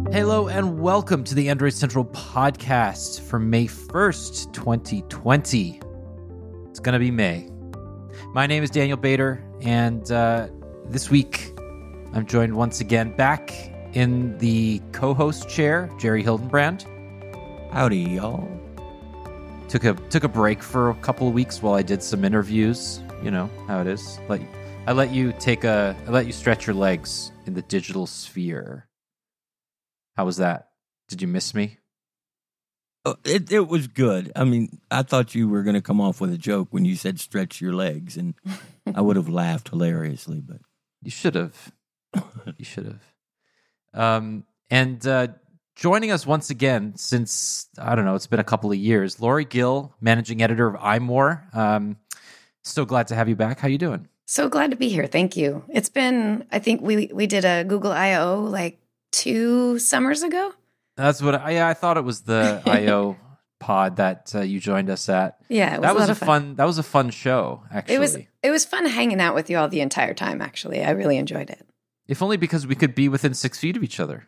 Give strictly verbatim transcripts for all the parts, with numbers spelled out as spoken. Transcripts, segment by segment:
Hello and welcome to the Android Central podcast for May first, twenty twenty. It's going to be May. My name is Daniel Bader, and uh, this week I'm joined once again back in the co-host chair, Jerry Hildenbrand. Howdy, y'all. Took a took a break for a couple of weeks while I did some interviews. You know how it is. Let I let you take a I let you stretch your legs in the digital sphere. How was that? Did you miss me? Oh, it it was good. I mean, I thought you were going to come off with a joke when you said stretch your legs, and I would have laughed hilariously, but you should have. You should have. Um, and uh, joining us once again since, I don't know, it's been a couple of years, Lori Gill, managing editor of iMore. Um, so glad to have you back. How you doing? So glad to be here. Thank you. It's been, I think we we did a Google I O like two summers ago. That's what I, yeah, I thought it was the I O pod that uh, you joined us at. Yeah, it was that a was lot a of fun. fun. That was a fun show. Actually, It was it was fun hanging out with you all the entire time. Actually, I really enjoyed it. If only because we could be within six feet of each other.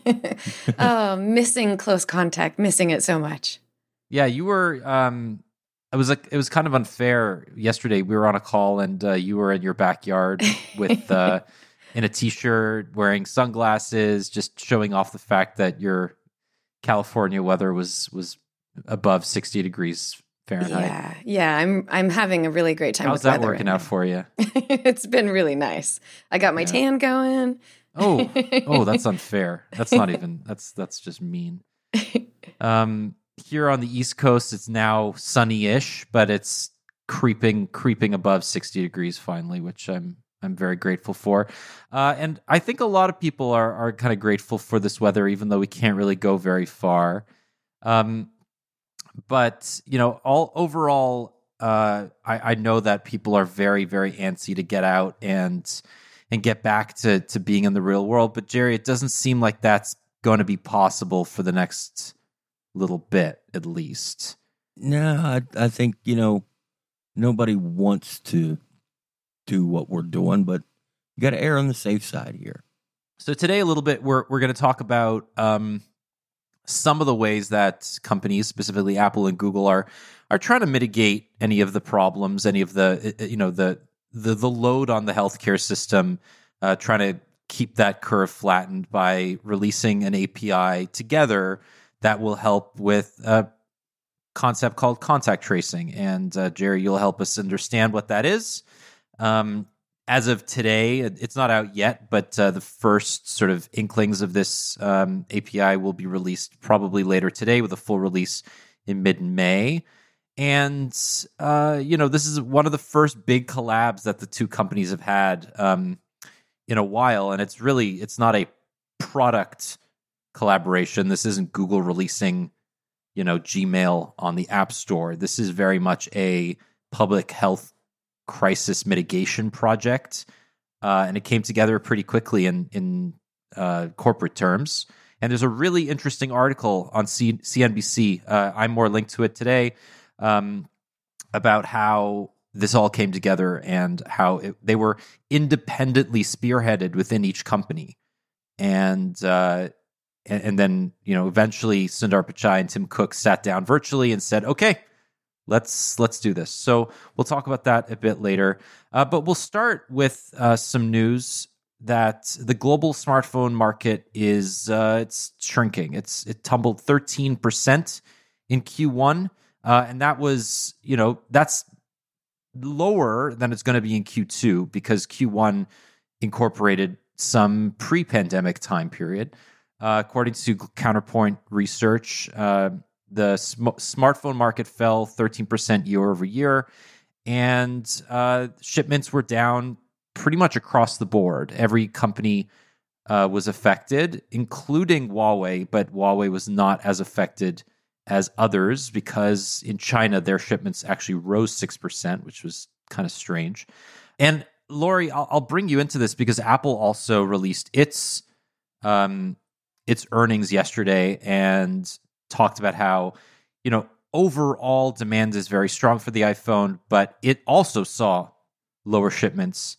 Oh, missing close contact, missing it so much. Yeah, you were. Um, it was like it was kind of unfair. Yesterday, we were on a call, and uh, you were in your backyard with. Uh, in a t-shirt, wearing sunglasses, just showing off the fact that your California weather was was above sixty degrees Fahrenheit. Yeah, yeah, I'm I'm having a really great time. How's with that weather working right out now. for you? It's been really nice. I got my Yeah. tan going. Oh, oh, that's unfair. That's not even. That's that's just mean. Um, here on the East Coast, it's now sunny-ish, but it's creeping creeping above sixty degrees finally, which I'm. I'm very grateful for. Uh, and I think a lot of people are are kind of grateful for this weather, even though we can't really go very far. Um, but, you know, all overall, uh, I, I know that people are very, very antsy to get out and and get back to, to being in the real world. But, Jerry, it doesn't seem like that's going to be possible for the next little bit, at least. no, I, I think, you know, nobody wants to do what we're doing, but you got to err on the safe side here. So today, a little bit, we're we're going to talk about um, some of the ways that companies, specifically Apple and Google, are are trying to mitigate any of the problems, any of the you know the the, the load on the healthcare system, uh, trying to keep that curve flattened by releasing an A P I together that will help with a concept called contact tracing. And uh, Jerry, you'll help us understand what that is. Um, as of today, it's not out yet, but uh, the first sort of inklings of this um, A P I will be released probably later today, with a full release in mid-May. And, uh, you know, this is one of the first big collabs that the two companies have had um, in a while. And it's really, it's not a product collaboration. This isn't Google releasing, you know, Gmail on the App Store. This is very much a public health crisis mitigation project, uh, and it came together pretty quickly in in uh, corporate terms. And there's a really interesting article on C- CNBC. Uh, I'm more linked to it today um, about how this all came together and how it, they were independently spearheaded within each company. And, uh, and and then you know eventually Sundar Pichai and Tim Cook sat down virtually and said, "Okay, Let's let's do this." So we'll talk about that a bit later. Uh, but we'll start with uh, some news that the global smartphone market is uh, it's shrinking. It's it tumbled thirteen percent in Q one, uh, and that was you know that's lower than it's going to be in Q two because Q one incorporated some pre-pandemic time period. Uh, according to Counterpoint Research, Uh, The sm- smartphone market fell thirteen percent year over year, and uh, shipments were down pretty much across the board. Every company uh, was affected, including Huawei, but Huawei was not as affected as others because in China, their shipments actually rose six percent, which was kind of strange. And Lori, I'll, I'll bring you into this because Apple also released its um, its earnings yesterday and talked about how, you know, overall demand is very strong for the iPhone, but it also saw lower shipments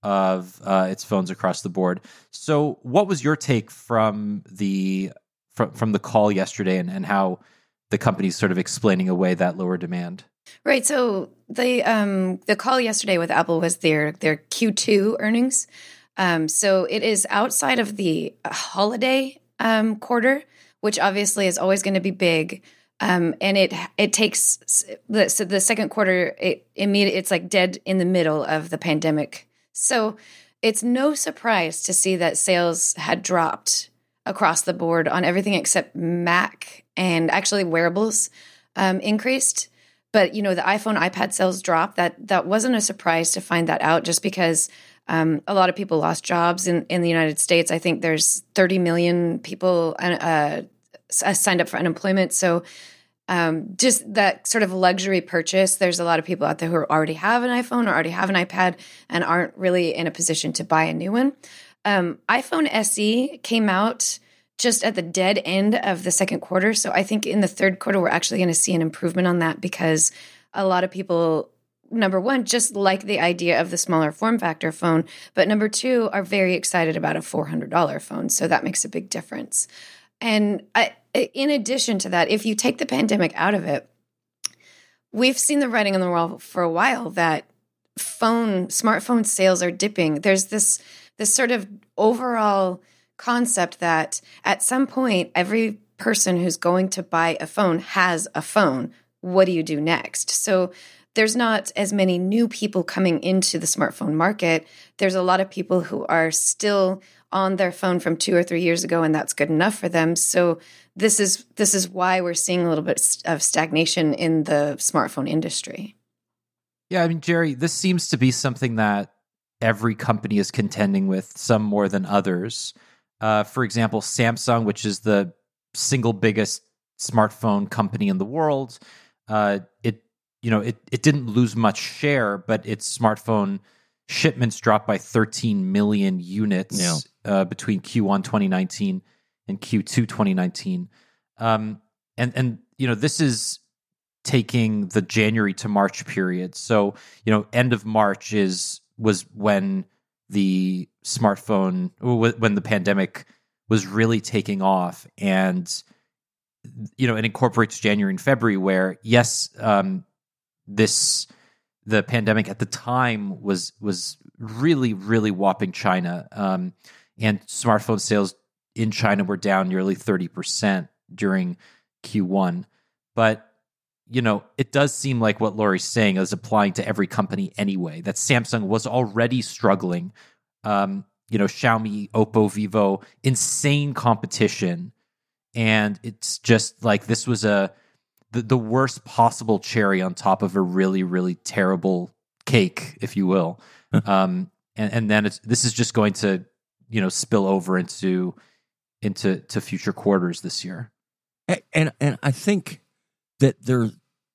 of uh, its phones across the board. So, what was your take from the from from the call yesterday, and, and how the company's sort of explaining away that lower demand? Right. So the um, the call yesterday with Apple was their their Q two earnings. Um, so it is outside of the holiday um, quarter, which obviously is always going to be big. Um, and it it takes the so the second quarter it immediate it's like dead in the middle of the pandemic. So it's no surprise to see that sales had dropped across the board on everything except Mac, and actually wearables um, increased. But you know, the iPhone, iPad sales dropped. That that wasn't a surprise to find that out, just because um, a lot of people lost jobs in in the United States. I think there's thirty million people uh, signed up for unemployment. So um, just that sort of luxury purchase, there's a lot of people out there who already have an iPhone or already have an iPad and aren't really in a position to buy a new one. Um, iPhone S E came out just at the dead end of the second quarter. So I think in the third quarter, we're actually going to see an improvement on that, because a lot of people, number one, just like the idea of the smaller form factor phone, but number two, are very excited about a four hundred dollars phone. So that makes a big difference. And I, in addition to that, if you take the pandemic out of it, we've seen the writing on the wall for a while that phone, smartphone sales are dipping. There's this, this sort of overall concept that at some point, every person who's going to buy a phone has a phone. What do you do next? So there's not as many new people coming into the smartphone market. There's a lot of people who are still on their phone from two or three years ago, and that's good enough for them. So this is this is why we're seeing a little bit of stagnation in the smartphone industry. Yeah, I mean, Jerry, this seems to be something that every company is contending with, some more than others. Uh, for example, Samsung, which is the single biggest smartphone company in the world, uh, it you know it it didn't lose much share, but its smartphone shipments dropped by thirteen million units Yeah. uh, between Q one twenty nineteen and Q two twenty nineteen. Um, and and you know this is taking the January to March period. So you know, end of March is was when the smartphone, when the pandemic was really taking off, and you know, it incorporates January and February, where yes, um, this the pandemic at the time was was really really whopping China, um, and smartphone sales in China were down nearly thirty percent during Q one. But you know, it does seem like what Lori's saying is applying to every company anyway. That Samsung was already struggling. Um, you know, Xiaomi, Oppo, Vivo, insane competition. And it's just like this was a the, the worst possible cherry on top of a really, really terrible cake, if you will. um, and, and then it's this is just going to, you know, spill over into into to future quarters this year. And and, and I think that there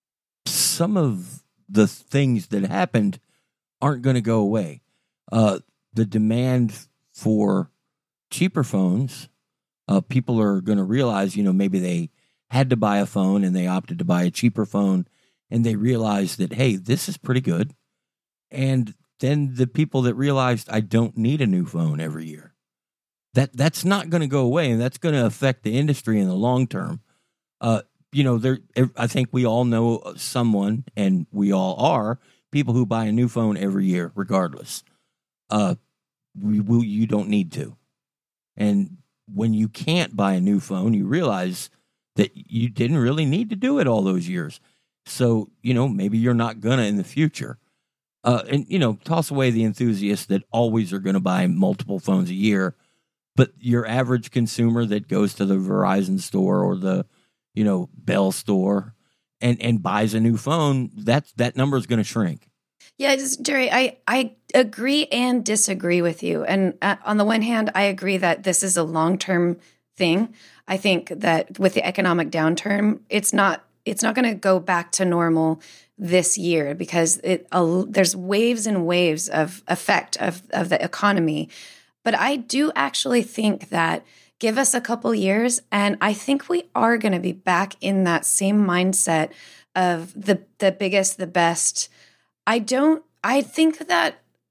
some of the things that happened aren't going to go away. Uh, the demand for cheaper phones, uh, people are going to realize, you know, maybe they had to buy a phone and they opted to buy a cheaper phone, and they realized that, hey, this is pretty good. And then the people that realized I don't need a new phone every year, that that's not going to go away, and that's going to affect the industry in the long term. Uh, you know, there. I think we all know someone, and we all are people who buy a new phone every year, regardless. Uh, we, we, you don't need to. And when you can't buy a new phone, you realize that you didn't really need to do it all those years. So, you know, maybe you're not gonna in the future. Uh, and, you know, toss away the enthusiasts that always are going to buy multiple phones a year. But your average consumer that goes to the Verizon store or the, you know, Bell store and, and buys a new phone, that, that number is going to shrink. Yeah, just, Jerry, I, I agree and disagree with you. And uh, on the one hand, I agree that this is a long-term thing. I think that with the economic downturn, it's not it's not going to go back to normal this year, because it uh, there's waves and waves of effect of, of the economy. But I do actually think that give us a couple years, and I think we are going to be back in that same mindset of the the biggest, the best. I don't, I think that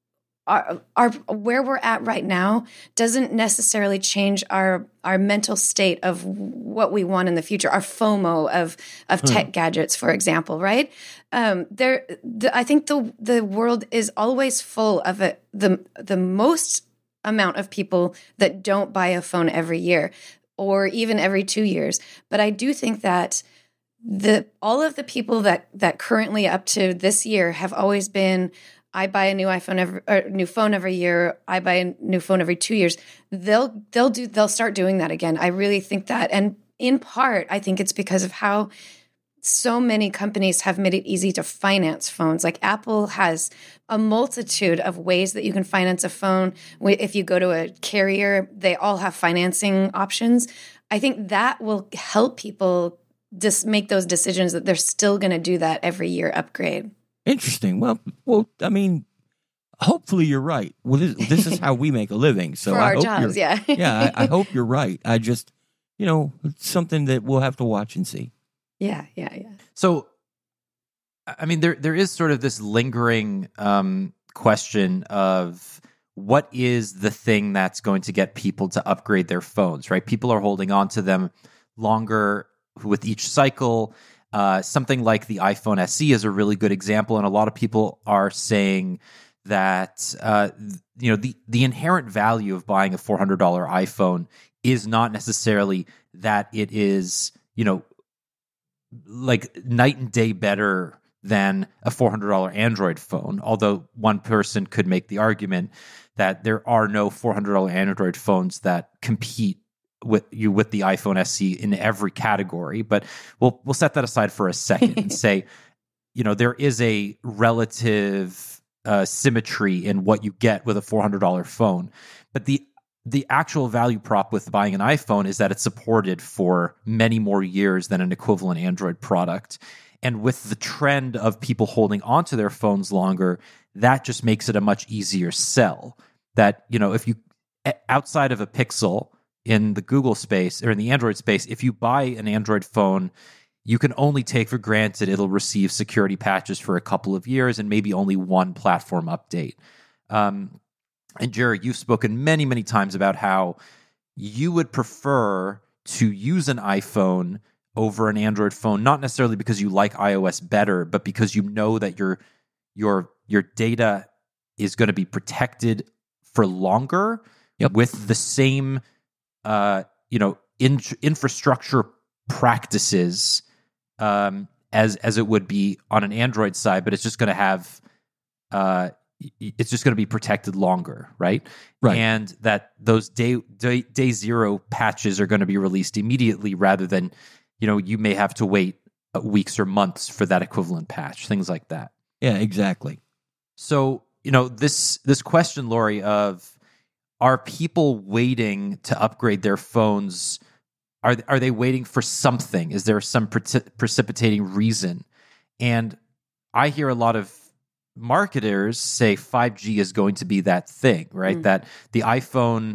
our, our where we're at right now doesn't necessarily change our our mental state of what we want in the future. Our FOMO of of tech hmm. gadgets, for example, right? Um, there, the, I think the the world is always full of a, the the most amount of people that don't buy a phone every year or even every two years. But I do think that the all of the people that that currently up to this year have always been, I buy a new iPhone every or new phone every year, I buy a new phone every two years. They'll they'll do they'll start doing that again. I really think that, and in part, I think it's because of how so many companies have made it easy to finance phones. Like Apple has a multitude of ways that you can finance a phone. If you go to a carrier, they all have financing options. I think that will help people just make those decisions that they're still going to do that every year upgrade. Interesting. Well, well, I mean, hopefully you're right. Well, this, this is how we make a living. So For I our hope jobs, you're, yeah. yeah, I, I hope you're right. I just, you know, it's something that we'll have to watch and see. Yeah, yeah, yeah. So, I mean, there there is sort of this lingering um, question of what is the thing that's going to get people to upgrade their phones, right? People are holding on to them longer with each cycle. Uh, something like the iPhone S E is a really good example, and a lot of people are saying that uh, you know the the inherent value of buying a four hundred dollars iPhone is not necessarily that it is, you know, like night and day better than a four hundred dollars Android phone. Although one person could make the argument that there are no four hundred dollars Android phones that compete with you with the iPhone S E in every category. But we'll we'll set that aside for a second and say, you know, there is a relative uh, symmetry in what you get with a four hundred dollars phone. But the The actual value prop with buying an iPhone is that it's supported for many more years than an equivalent Android product. And with the trend of people holding onto their phones longer, that just makes it a much easier sell. That, you know, if you, outside of a Pixel in the Google space or in the Android space, if you buy an Android phone, you can only take for granted it'll receive security patches for a couple of years and maybe only one platform update. Um, And Jerry, you've spoken many, many times about how you would prefer to use an iPhone over an Android phone, not necessarily because you like iOS better, but because you know that your your your data is going to be protected for longer yep. with the same uh, you know in, infrastructure practices um, as as it would be on an Android side, but it's just going to have uh, it's just going to be protected longer, right? Right. And that those day, day day zero patches are going to be released immediately rather than, you know, you may have to wait weeks or months for that equivalent patch, things like that. Yeah, exactly. So, you know, this this question, Lori, of are people waiting to upgrade their phones? Are are they waiting for something? Is there some pre- precipitating reason? And I hear a lot of marketers say five G is going to be that thing, right? Mm. That the iPhone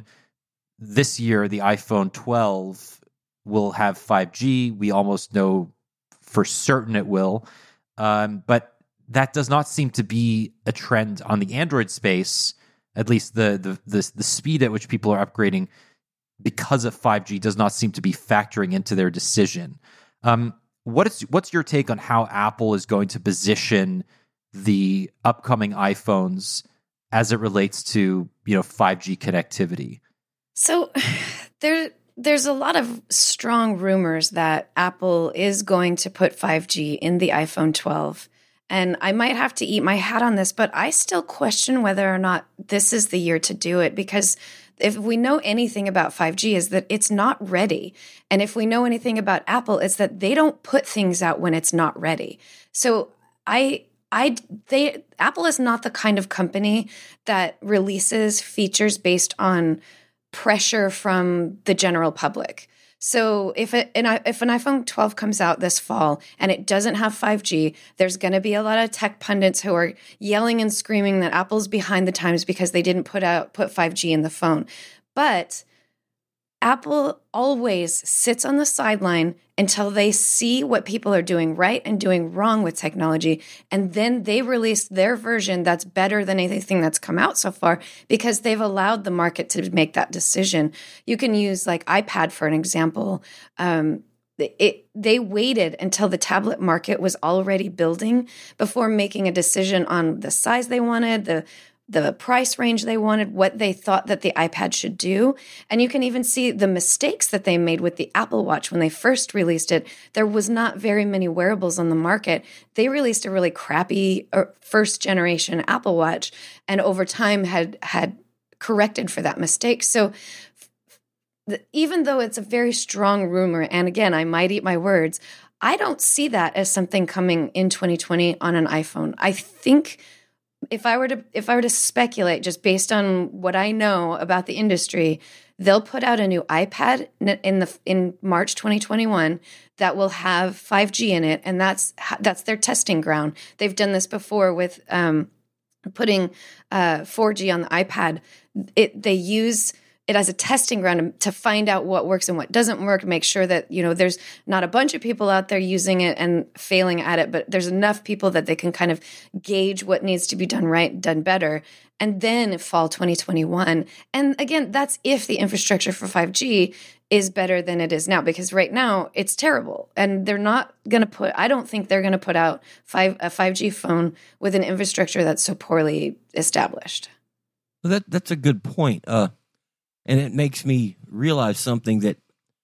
this year, the iPhone twelve will have five G. We almost know for certain it will. Um, but that does not seem to be a trend on the Android space, at least the, the, the, the speed at which people are upgrading because of five G does not seem to be factoring into their decision. Um, what is, what's your take on how Apple is going to position the upcoming iPhones as it relates to, you know, five G connectivity? So there, there's a lot of strong rumors that Apple is going to put five G in the iPhone twelve. And I might have to eat my hat on this, but I still question whether or not this is the year to do it, because if we know anything about five G is that it's not ready. And if we know anything about Apple, it's that they don't put things out when it's not ready. So I... I, they, Apple is not the kind of company that releases features based on pressure from the general public. So if it, an, if an iPhone twelve comes out this fall and it doesn't have five G, there's going to be a lot of tech pundits who are yelling and screaming that Apple's behind the times because they didn't put out put five G in the phone. But Apple always sits on the sideline until they see what people are doing right and doing wrong with technology. And then they release their version that's better than anything that's come out so far because they've allowed the market to make that decision. You can use like iPad for an example. Um, it, they waited until the tablet market was already building before making a decision on the size they wanted, the the price range they wanted, what they thought that the iPad should do. And you can even see the mistakes that they made with the Apple Watch when they first released it. There was not very many wearables on the market. They released a really crappy first generation Apple Watch and over time had had corrected for that mistake. So even though it's a very strong rumor, and again, I might eat my words, I don't see that as something coming in twenty twenty on an iPhone. I think If I were to if I were to speculate just based on what I know about the industry, they'll put out a new iPad in the in March twenty twenty-one that will have five G in it, and that's that's their testing ground. They've done this before with um, putting uh, four G on the iPad. It they use it as a testing ground to find out what works and what doesn't work, make sure that, you know, there's not a bunch of people out there using it and failing at it, but there's enough people that they can kind of gauge what needs to be done right, done better. And then fall twenty twenty-one. And again, that's if the infrastructure for five G is better than it is now, because right now it's terrible. And they're not going to put, I don't think they're going to put out five, a five G phone with an infrastructure that's so poorly established. Well, that, that's a good point. Uh, And it makes me realize something, that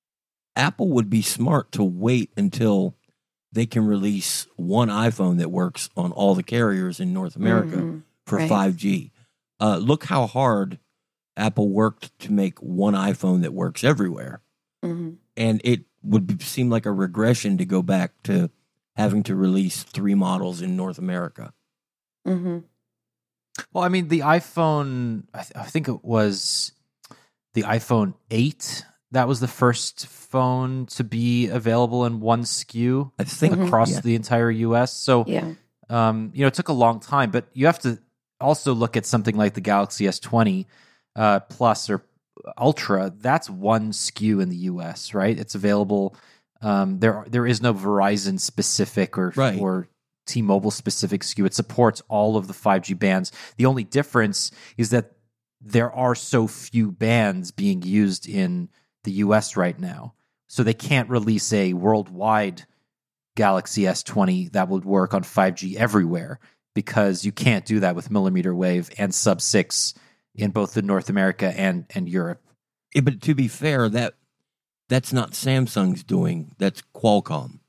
Apple would be smart to wait until they can release one iPhone that works on all the carriers in North America mm-hmm. for right. five G. Uh, look how hard Apple worked to make one iPhone that works everywhere. Mm-hmm. And it would be, seem like a regression to go back to having to release three models in North America. Mm-hmm. Well, I mean, the iPhone, I, th- I think it was... the iPhone eight, that was the first phone to be available in one S K U I think, across yeah. the entire U S. So, yeah. um, you know, it took a long time, but you have to also look at something like the Galaxy S twenty uh, Plus or Ultra. That's one S K U in the U S, right? It's available. Um, there, there is no Verizon specific or right. or T-Mobile specific S K U. It supports all of the five G bands. The only difference is that there are so few bands being used in the U S right now. So they can't release a worldwide Galaxy S twenty that would work on five G everywhere, because you can't do that with millimeter wave and sub six in both the North America and, and Europe. Yeah, but to be fair, that that's not Samsung's doing. That's Qualcomm.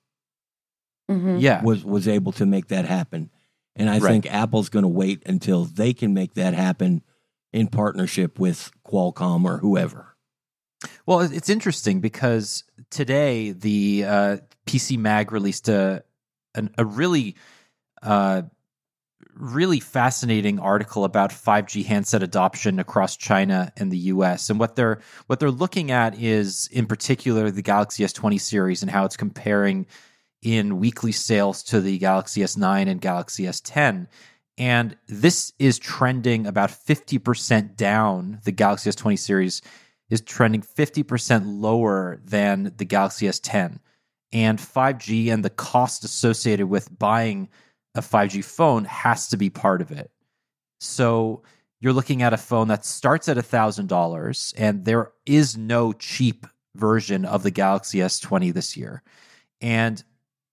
Mm-hmm. Yeah. Was, was able to make that happen. And I right. think Apple's going to wait until they can make that happen in partnership with Qualcomm or whoever. Well, it's interesting because today the uh, P C Mag released a an, a really uh, really fascinating article about five G handset adoption across China and the U S. And what they're what they're looking at is, in particular, the Galaxy S twenty series and how it's comparing in weekly sales to the Galaxy S nine and Galaxy S ten. And this is trending about fifty percent down. The Galaxy S twenty series is trending fifty percent lower than the Galaxy S ten. And five G and the cost associated with buying a five G phone has to be part of it. So you're looking at a phone that starts at one thousand dollars, and there is no cheap version of the Galaxy S twenty this year. And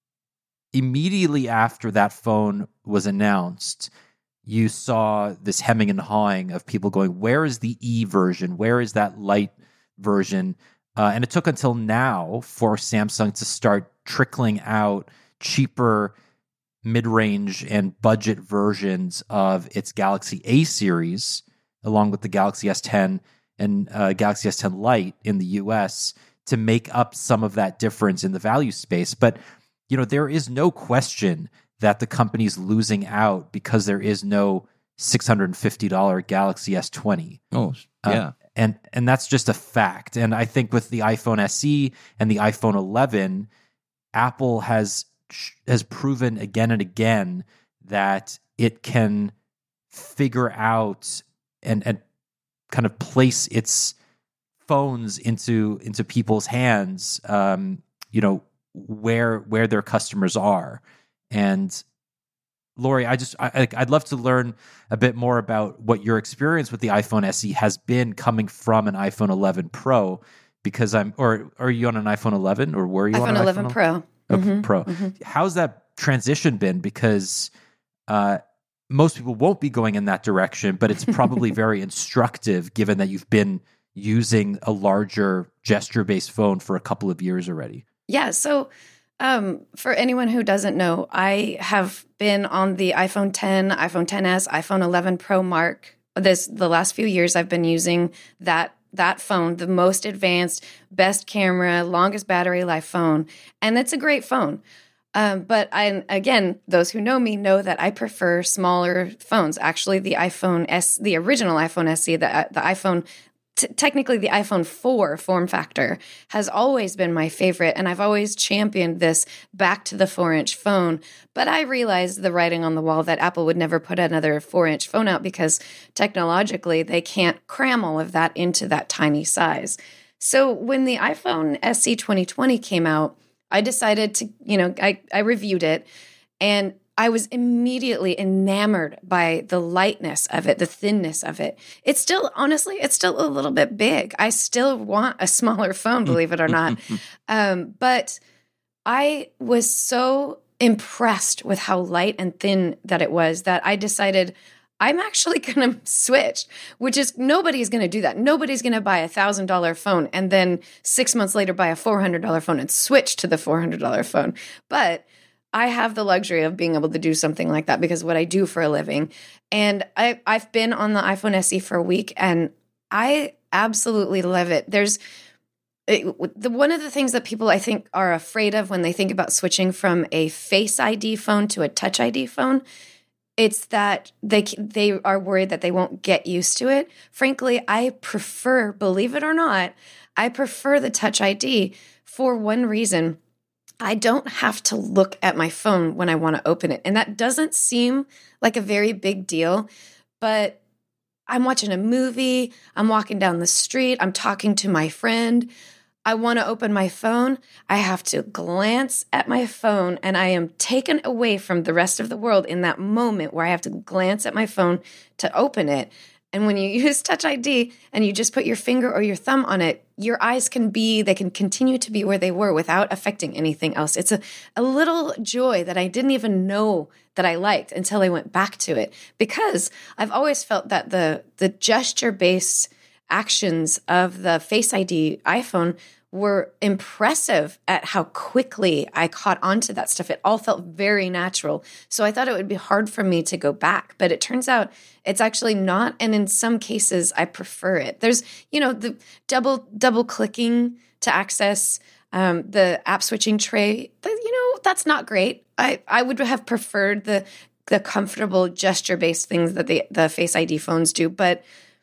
immediately after that phone was announced, you saw this hemming and hawing of people going, where is the E version? Where is that light version? Uh, and it took until now for Samsung to start trickling out cheaper mid-range and budget versions of its Galaxy A series, along with the Galaxy S ten and uh, Galaxy S ten Lite in the U S, to make up some of that difference in the value space. But you know, there is no question that the company's losing out because there is no six hundred fifty dollars Galaxy S twenty. Oh, yeah. Uh, and and that's just a fact. And I think with the iPhone S E and the iPhone eleven, Apple has has proven again and again that it can figure out and and kind of place its phones into into people's hands, um, you know, where where their customers are. And Lori, I just I, I'd love to learn a bit more about what your experience with the iPhone S E has been coming from an iPhone eleven Pro, because I'm or are you on an iPhone eleven, or were you iPhone on an eleven iPhone Pro? Oh, Mm-hmm. Pro. Mm-hmm. How's that transition been? Because uh, most people won't be going in that direction, but it's probably very instructive given that you've been using a larger gesture-based phone for a couple of years already. Yeah. So um, for anyone who doesn't know, I have been on the iPhone ten, iPhone X S, iPhone eleven Pro Mark. This the last few years I've been using that that phone, the most advanced, best camera, longest battery life phone, and it's a great phone. Um, but I, again, those who know me know that I prefer smaller phones. Actually, the iPhone S, the original iPhone S E, the the iPhone, t- technically the iPhone four form factor, has always been my favorite, and I've always championed this back to the four-inch phone. But I realized the writing on the wall that Apple would never put another four-inch phone out because technologically they can't cram all of that into that tiny size. So when the iPhone S E twenty twenty came out, I decided to, you know, I, I reviewed it, and I was immediately enamored by the lightness of it, the thinness of it. It's still, honestly, it's still a little bit big. I still want a smaller phone, believe it or not. um, but I was so impressed with how light and thin that it was that I decided I'm actually going to switch, which is nobody's going to do that. Nobody's going to buy a one thousand dollars phone and then six months later buy a four hundred dollars phone and switch to the four hundred dollars phone. But I have the luxury of being able to do something like that because of what I do for a living. And I, I've been on the iPhone S E for a week, and I absolutely love it. There's it, the one of the things that people I think are afraid of when they think about switching from a Face I D phone to a Touch I D phone. It's that they they are worried that they won't get used to it. Frankly, I prefer, believe it or not, I prefer the Touch I D for one reason. I don't have to look at my phone when I want to open it. And that doesn't seem like a very big deal, but I'm watching a movie, I'm walking down the street, I'm talking to my friend. I want to open my phone. I have to glance at my phone, and I am taken away from the rest of the world in that moment where I have to glance at my phone to open it. And when you use Touch I D and you just put your finger or your thumb on it, your eyes can be, they can continue to be where they were without affecting anything else. It's a, a little joy that I didn't even know that I liked until I went back to it, because I've always felt that the the gesture-based actions of the Face I D iPhone were impressive at how quickly I caught onto that stuff. It all felt very natural. So I thought it would be hard for me to go back, but it turns out it's actually not. And in some cases, I prefer it. There's, you know, the double, double clicking to access um, the app switching tray. You know, that's not great. I, I would have preferred the, the comfortable gesture-based things that the, the Face I D phones do, but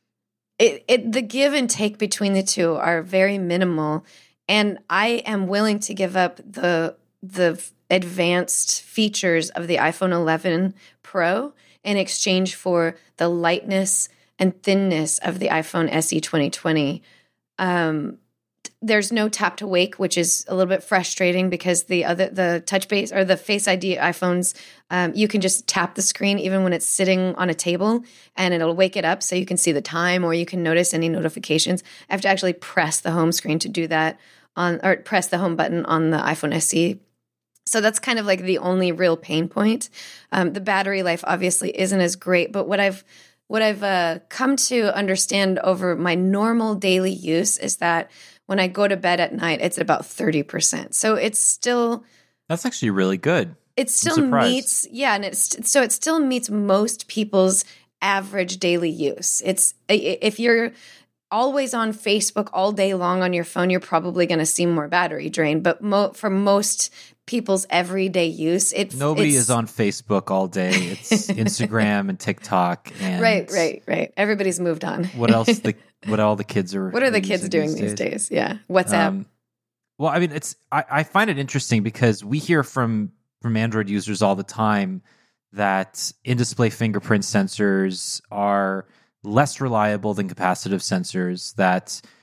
It, it the give and take between the two are very minimal, and I am willing to give up the the advanced features of the iPhone eleven Pro in exchange for the lightness and thinness of the iPhone S E twenty twenty. Um, there's no tap to wake, which is a little bit frustrating because the other the touch base or the Face I D iPhones, um, you can just tap the screen even when it's sitting on a table, and it'll wake it up so you can see the time or you can notice any notifications. I have to actually press the home screen to do that on, or press the home button on the iPhone S E. So that's kind of like the only real pain point. Um, the battery life obviously isn't as great, but what I've what I've uh, come to understand over my normal daily use is that when I go to bed at night, it's about thirty percent. So it's still... That's actually really good. It still meets... Yeah, and it's so it still meets most people's average daily use. It's if you're always on Facebook all day long on your phone, you're probably going to see more battery drain. But mo- for most people's everyday use, it nobody it's, is on Facebook all day. It's Instagram and TikTok. And right, right, right. Everybody's moved on. What else? The what all the kids are? What are the using kids doing these days? days? Yeah, WhatsApp. Um, well, I mean, it's I, I find it interesting because we hear from from Android users all the time that in-display fingerprint sensors are less reliable than capacitive sensors, that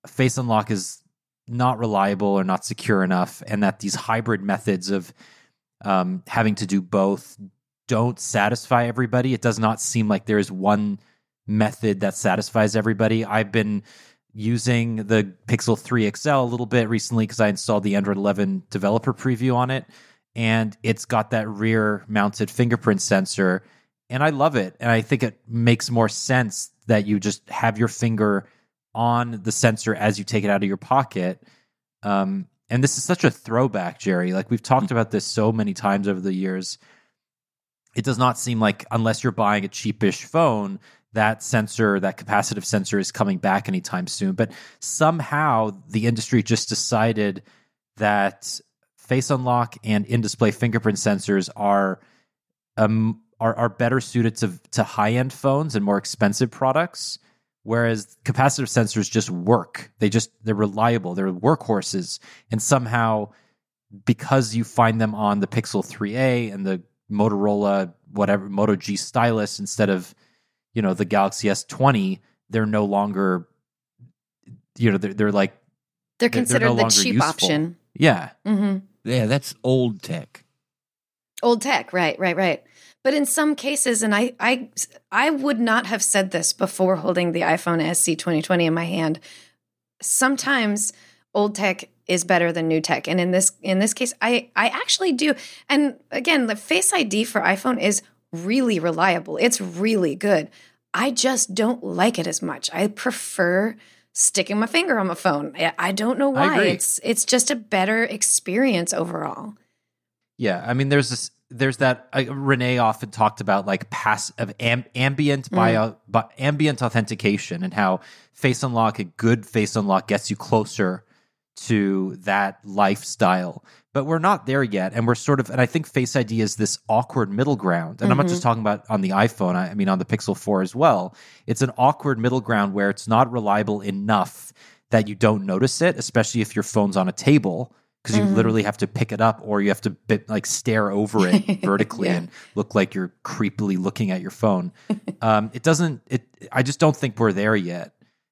Face Unlock is not reliable or not secure enough, and that these hybrid methods of um, having to do both don't satisfy everybody. It does not seem like there is one method that satisfies everybody. I've been using the Pixel three X L a little bit recently because I installed the Android eleven developer preview on it, and it's got that rear mounted fingerprint sensor, and I love it. And I think it makes more sense that you just have your finger on the sensor as you take it out of your pocket. Um, and this is such a throwback, Jerry. Like, we've talked about this so many times over the years. It does not seem like, unless you're buying a cheapish phone, that sensor, that capacitive sensor is coming back anytime soon. But somehow the industry just decided that Face Unlock and in-display fingerprint sensors are um are, are better suited to, to high-end phones and more expensive products, whereas capacitive sensors just work. They just, they're reliable. They're workhorses. And somehow, because you find them on the Pixel three A and the Motorola, whatever, Moto G stylus instead of, you know, the Galaxy S twenty, they're no longer, you know, they're, they're like, they're considered they're no the longer cheap useful. option. Yeah. Mm-hmm. Yeah, that's old tech. Old tech, right, right, right. But in some cases, and I, I, I would not have said this before holding the iPhone S E twenty twenty in my hand. Sometimes old tech is better than new tech, and in this in this case, I, I actually do. And again, the Face I D for iPhone is really reliable. It's really good. I just don't like it as much. I prefer sticking my finger on my phone. I, I don't know why. It's it's just a better experience overall. Yeah, I mean, there's this, there's that. Uh, Renee often talked about like passive am, ambient Mm. bio, bi- ambient authentication, and how Face Unlock, a good Face Unlock, gets you closer to that lifestyle. But we're not there yet, and we're sort of. And I think Face I D is this awkward middle ground. And I'm not just talking about on the iPhone. I, I mean, on the Pixel four as well. It's an awkward middle ground where it's not reliable enough that you don't notice it, especially if your phone's on a table. Because you Mhm. literally have to pick it up, or you have to bit, like stare over it vertically Yeah. and look like you're creepily looking at your phone. um, it doesn't. It. I just don't think we're there yet.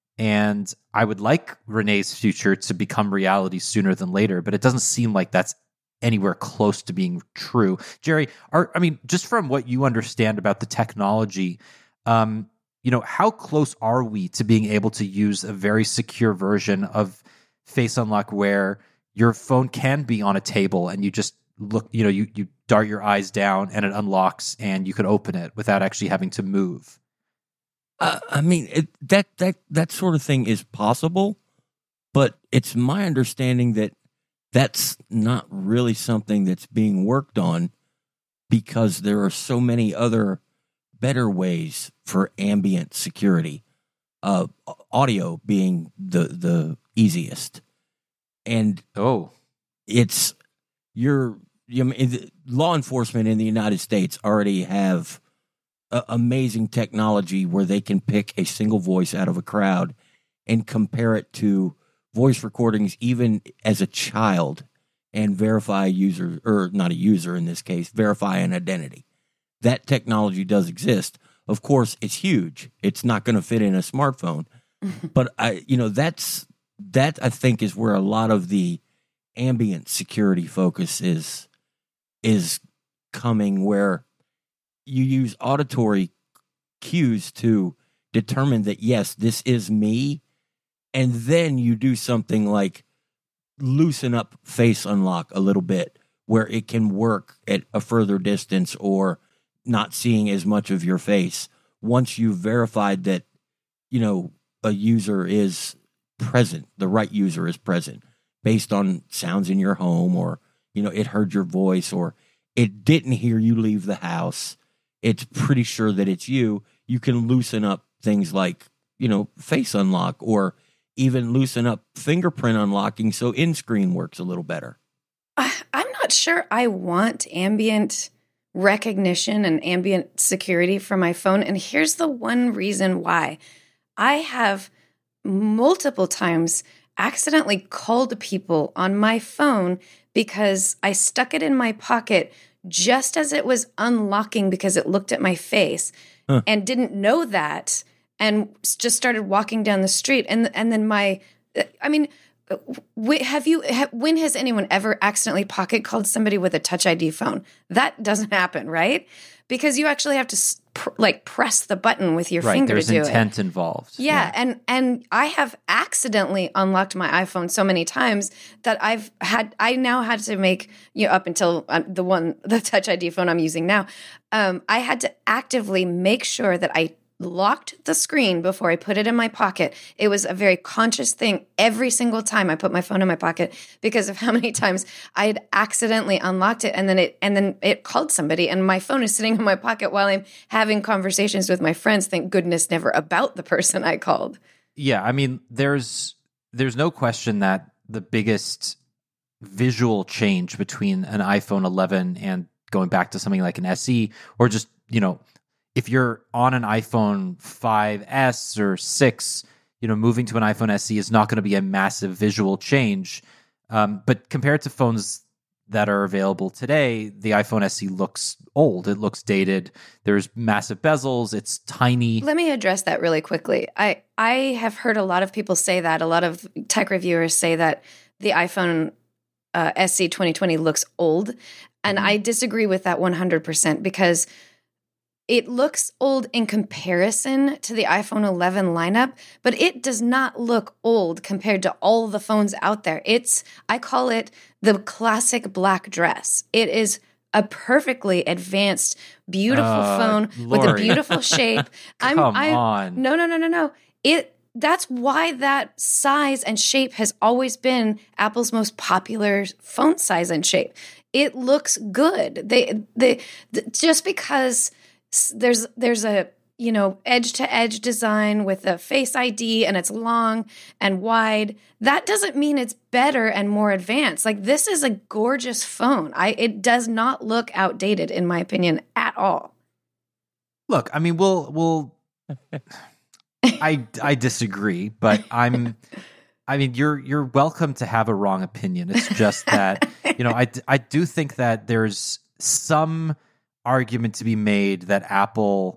And I would like Renee's future to become reality sooner than later, but it doesn't seem like that's anywhere close to being true. Jerry, are, I mean, just from what you understand about the technology, um, you know, how close are we to being able to use a very secure version of Face Unlock where your phone can be on a table and you just look, you know, you, you dart your eyes down and it unlocks and you can open it without actually having to move? Uh, I mean, it, that that that sort of thing is possible, but it's my understanding that that's not really something that's being worked on because there are so many other better ways for ambient security. Uh, audio being the the easiest, and Oh, it's your you know, law enforcement in the United States already have uh, amazing technology where they can pick a single voice out of a crowd and compare it to voice recordings even as a child and verify a user, or not a user in this case, verify an identity. That technology does exist. Of course, it's huge. It's not going to fit in a smartphone. But I, you know, that's that I think is where a lot of the ambient security focus is is coming, where you use auditory cues to determine that yes, this is me, and then you do something like loosen up Face Unlock a little bit where it can work at a further distance or not seeing as much of your face once you've verified that, you know, a user is present, the right user is present based on sounds in your home, or, you know, it heard your voice, or it didn't hear you leave the house. It's pretty sure that it's you. You can loosen up things like, you know, Face Unlock, or even loosen up fingerprint unlocking so in-screen works a little better. I'm not sure I want ambient recognition and ambient security for my phone. And here's the one reason why. I have multiple times accidentally called people on my phone because I stuck it in my pocket just as it was unlocking because it looked at my face Huh. and didn't know that, and just started walking down the street. And, and then my I mean, wh- have you? Ha, when has anyone ever accidentally pocket called somebody with a Touch I D phone? That doesn't happen, right? Because you actually have to s- pr- like press the button with your Right, finger there's to do it. intent involved. Yeah, and and I have accidentally unlocked my iPhone so many times that I've had I now had to make, you know, up until uh, the one the Touch I D phone I'm using now, um, I had to actively make sure that I locked the screen before I put it in my pocket. It was a very conscious thing every single time I put my phone in my pocket because of how many times I had accidentally unlocked it and then it and then it called somebody and my phone is sitting in my pocket while I'm having conversations with my friends. Thank goodness never about the person I called. Yeah, I mean, there's there's no question that the biggest visual change between an iPhone eleven and going back to something like an S E, or just, you know, if you're on an iPhone five S or six, you know, moving to an iPhone S E is not going to be a massive visual change. Um, but compared to phones that are available today, the iPhone S E looks old. It looks dated. There's massive bezels. It's tiny. Let me address that really quickly. I, I have heard a lot of people say that. A lot of tech reviewers say that the iPhone uh, S E twenty twenty looks old. And Mm-hmm. I disagree with that one hundred percent because it looks old in comparison to the iPhone eleven lineup, but it does not look old compared to all the phones out there. It's, I call it the classic black dress. It is a perfectly advanced, beautiful Uh, phone with a Lori. beautiful shape. I'm, Come I'm, on. No, no, no, no, no. It, that's why that size and shape has always been Apple's most popular phone size and shape. It looks good. They, they, th- just because there's there's a you know edge to edge design with a Face I D and it's long and wide, that doesn't mean it's better and more advanced. Like, this is a gorgeous phone. I it does not look outdated in my opinion at all. Look, I mean, we'll we'll. I I disagree, but I'm. I mean, you're you're welcome to have a wrong opinion. It's just that, you know, I I do think that there's some argument to be made that Apple,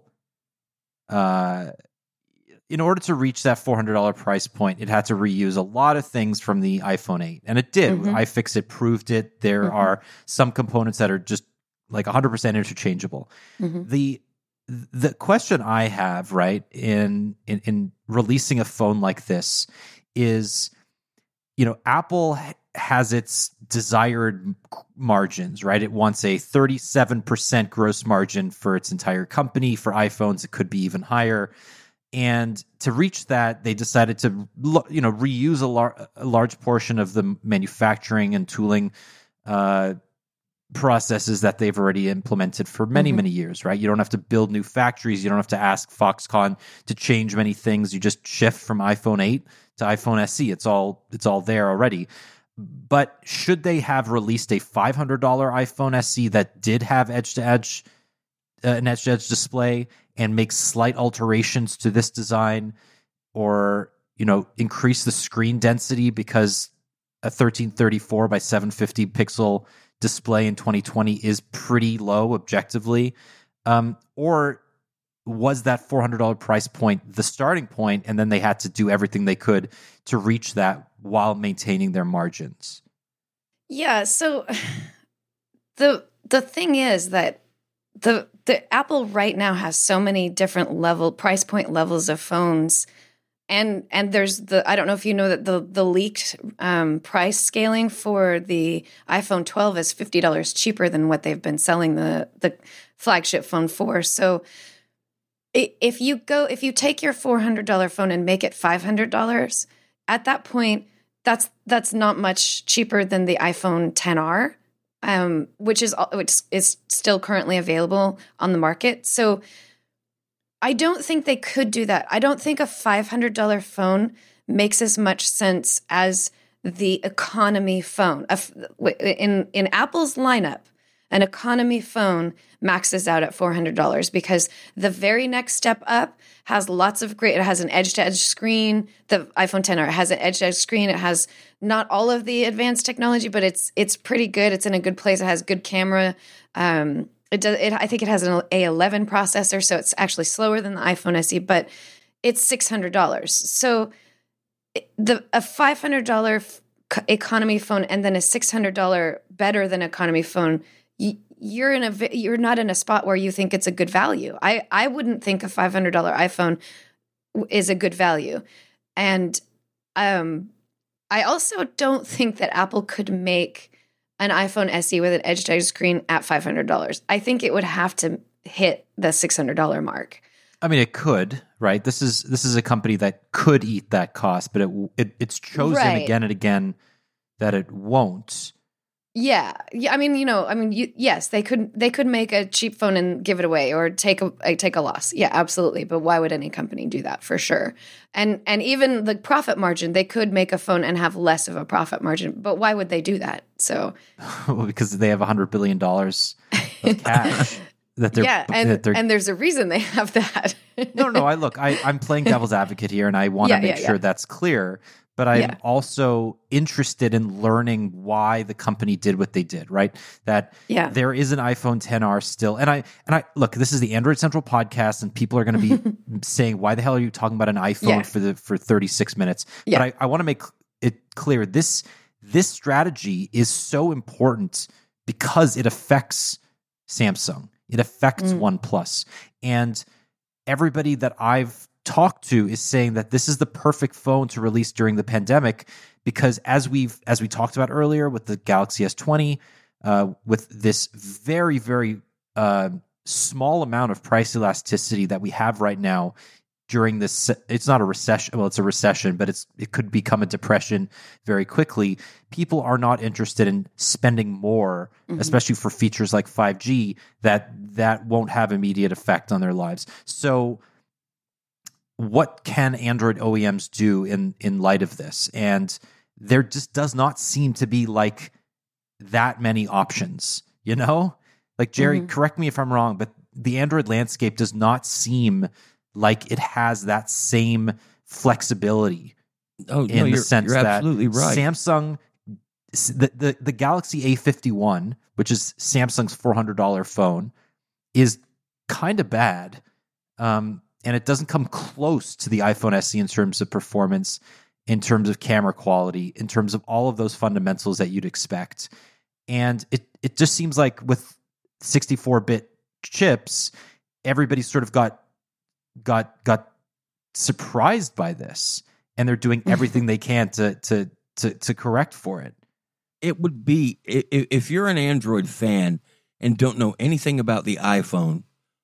uh, in order to reach that four hundred dollars price point, it had to reuse a lot of things from the iPhone eight. And it did. Mm-hmm. iFixit proved it. There Mm-hmm. are some components that are just like one hundred percent interchangeable. Mm-hmm. The the question I have, right, in, in in releasing a phone like this is, you know, Apple has its desired margins, right? It wants a thirty-seven percent gross margin for its entire company. For iPhones, it could be even higher. And to reach that, they decided to, you know, reuse a, lar- a large portion of the manufacturing and tooling uh, processes that they've already implemented for many, Mm-hmm. many years, right? You don't have to build new factories. You don't have to ask Foxconn to change many things. You just shift from iPhone eight to iPhone S E. It's all it's all there already. But should they have released a five hundred dollars iPhone S E that did have edge-to-edge, uh, an edge-to-edge display and make slight alterations to this design, or, you know, increase the screen density because a thirteen thirty-four by seven fifty pixel display in twenty twenty is pretty low objectively? Um, or was that four hundred dollars price point the starting point, and then they had to do everything they could to reach that while maintaining their margins? Yeah, so the the thing is that the the Apple right now has so many different level price point levels of phones, and and there's the I don't know if you know that the the leaked um, price scaling for the iPhone twelve is fifty dollars cheaper than what they've been selling the the flagship phone for. So if you go if you take your four hundred dollars phone and make it five hundred dollars, at that point that's that's not much cheaper than the iPhone X R, um, which is which is still currently available on the market. So I don't think they could do that. I don't think a five hundred dollars phone makes as much sense as the economy phone. In in Apple's lineup, an economy phone maxes out at four hundred dollars because the very next step up has lots of great, it has an edge-to-edge screen. The iPhone X R has an edge-to-edge screen. It has not all of the advanced technology, but it's it's pretty good. It's in a good place. It has good camera. Um, it does. It, I think it has an A eleven processor, so it's actually slower than the iPhone S E, but it's six hundred dollars. So the a five hundred dollars f- economy phone and then a six hundred dollars better than economy phone, you, you're in a you're not in a spot where you think it's a good value. I I wouldn't think a five hundred dollars iPhone is a good value. And um I also don't think that Apple could make an iPhone S E with an edge touchscreen at five hundred dollars. I think it would have to hit the six hundred dollars mark. I mean, it could, right? This is this is a company that could eat that cost, but it, it it's chosen Right. again and again that it won't. Yeah, yeah. I mean, you know, I mean, you, yes, they could they could make a cheap phone and give it away, or take a uh, take a loss. Yeah, absolutely. But why would any company do that? For sure. And and even the profit margin, they could make a phone and have less of a profit margin. But why would they do that? So, Well, because they have a hundred billion dollars of cash that they're yeah, and that they're. and there's a reason they have that. no, no. I look. I, I'm playing devil's advocate here, and I want to Yeah, make yeah, sure yeah. that's clear. But I'm Yeah. also interested in learning why the company did what they did, right? That Yeah. there is an iPhone X R still. And I and I look, this is the Android Central podcast, and people are going to be saying, why the hell are you talking about an iPhone Yeah. for the for thirty-six minutes? Yeah. But I, I want to make it clear this this strategy is so important because it affects Samsung. It affects Mm. OnePlus. And everybody that I've talked to is saying that this is the perfect phone to release during the pandemic, because as we've as we talked about earlier with the Galaxy S twenty, uh, with this very very uh, small amount of price elasticity that we have right now during this, it's not a recession. Well, it's a recession, but it's it could become a depression very quickly. People are not interested in spending more, Mhm. especially for features like five G that that won't have immediate effect on their lives. So what can Android O E Ms do in in light of this? And there just does not seem to be like that many options, you know? Like, Jerry, Mhm. correct me if I'm wrong, but the Android landscape does not seem like it has that same flexibility Oh, in no, the you're, sense you're that absolutely right. Samsung, the, the, the Galaxy A fifty-one, which is Samsung's four hundred dollars phone, is kind of bad. Um, and it doesn't come close to the iPhone S E in terms of performance, in terms of camera quality, in terms of all of those fundamentals that you'd expect. And it, it just seems like with sixty-four bit chips, everybody sort of got got got surprised by this, and they're doing everything they can to to to to correct for it. It would be i- i- if you're an Android fan and don't know anything about the iPhone,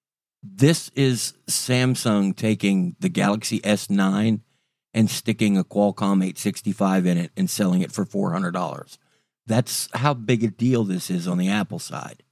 this is Samsung taking the Galaxy S nine and sticking a Qualcomm eight sixty-five in it and selling it for four hundred dollars. That's how big a deal this is on the Apple side.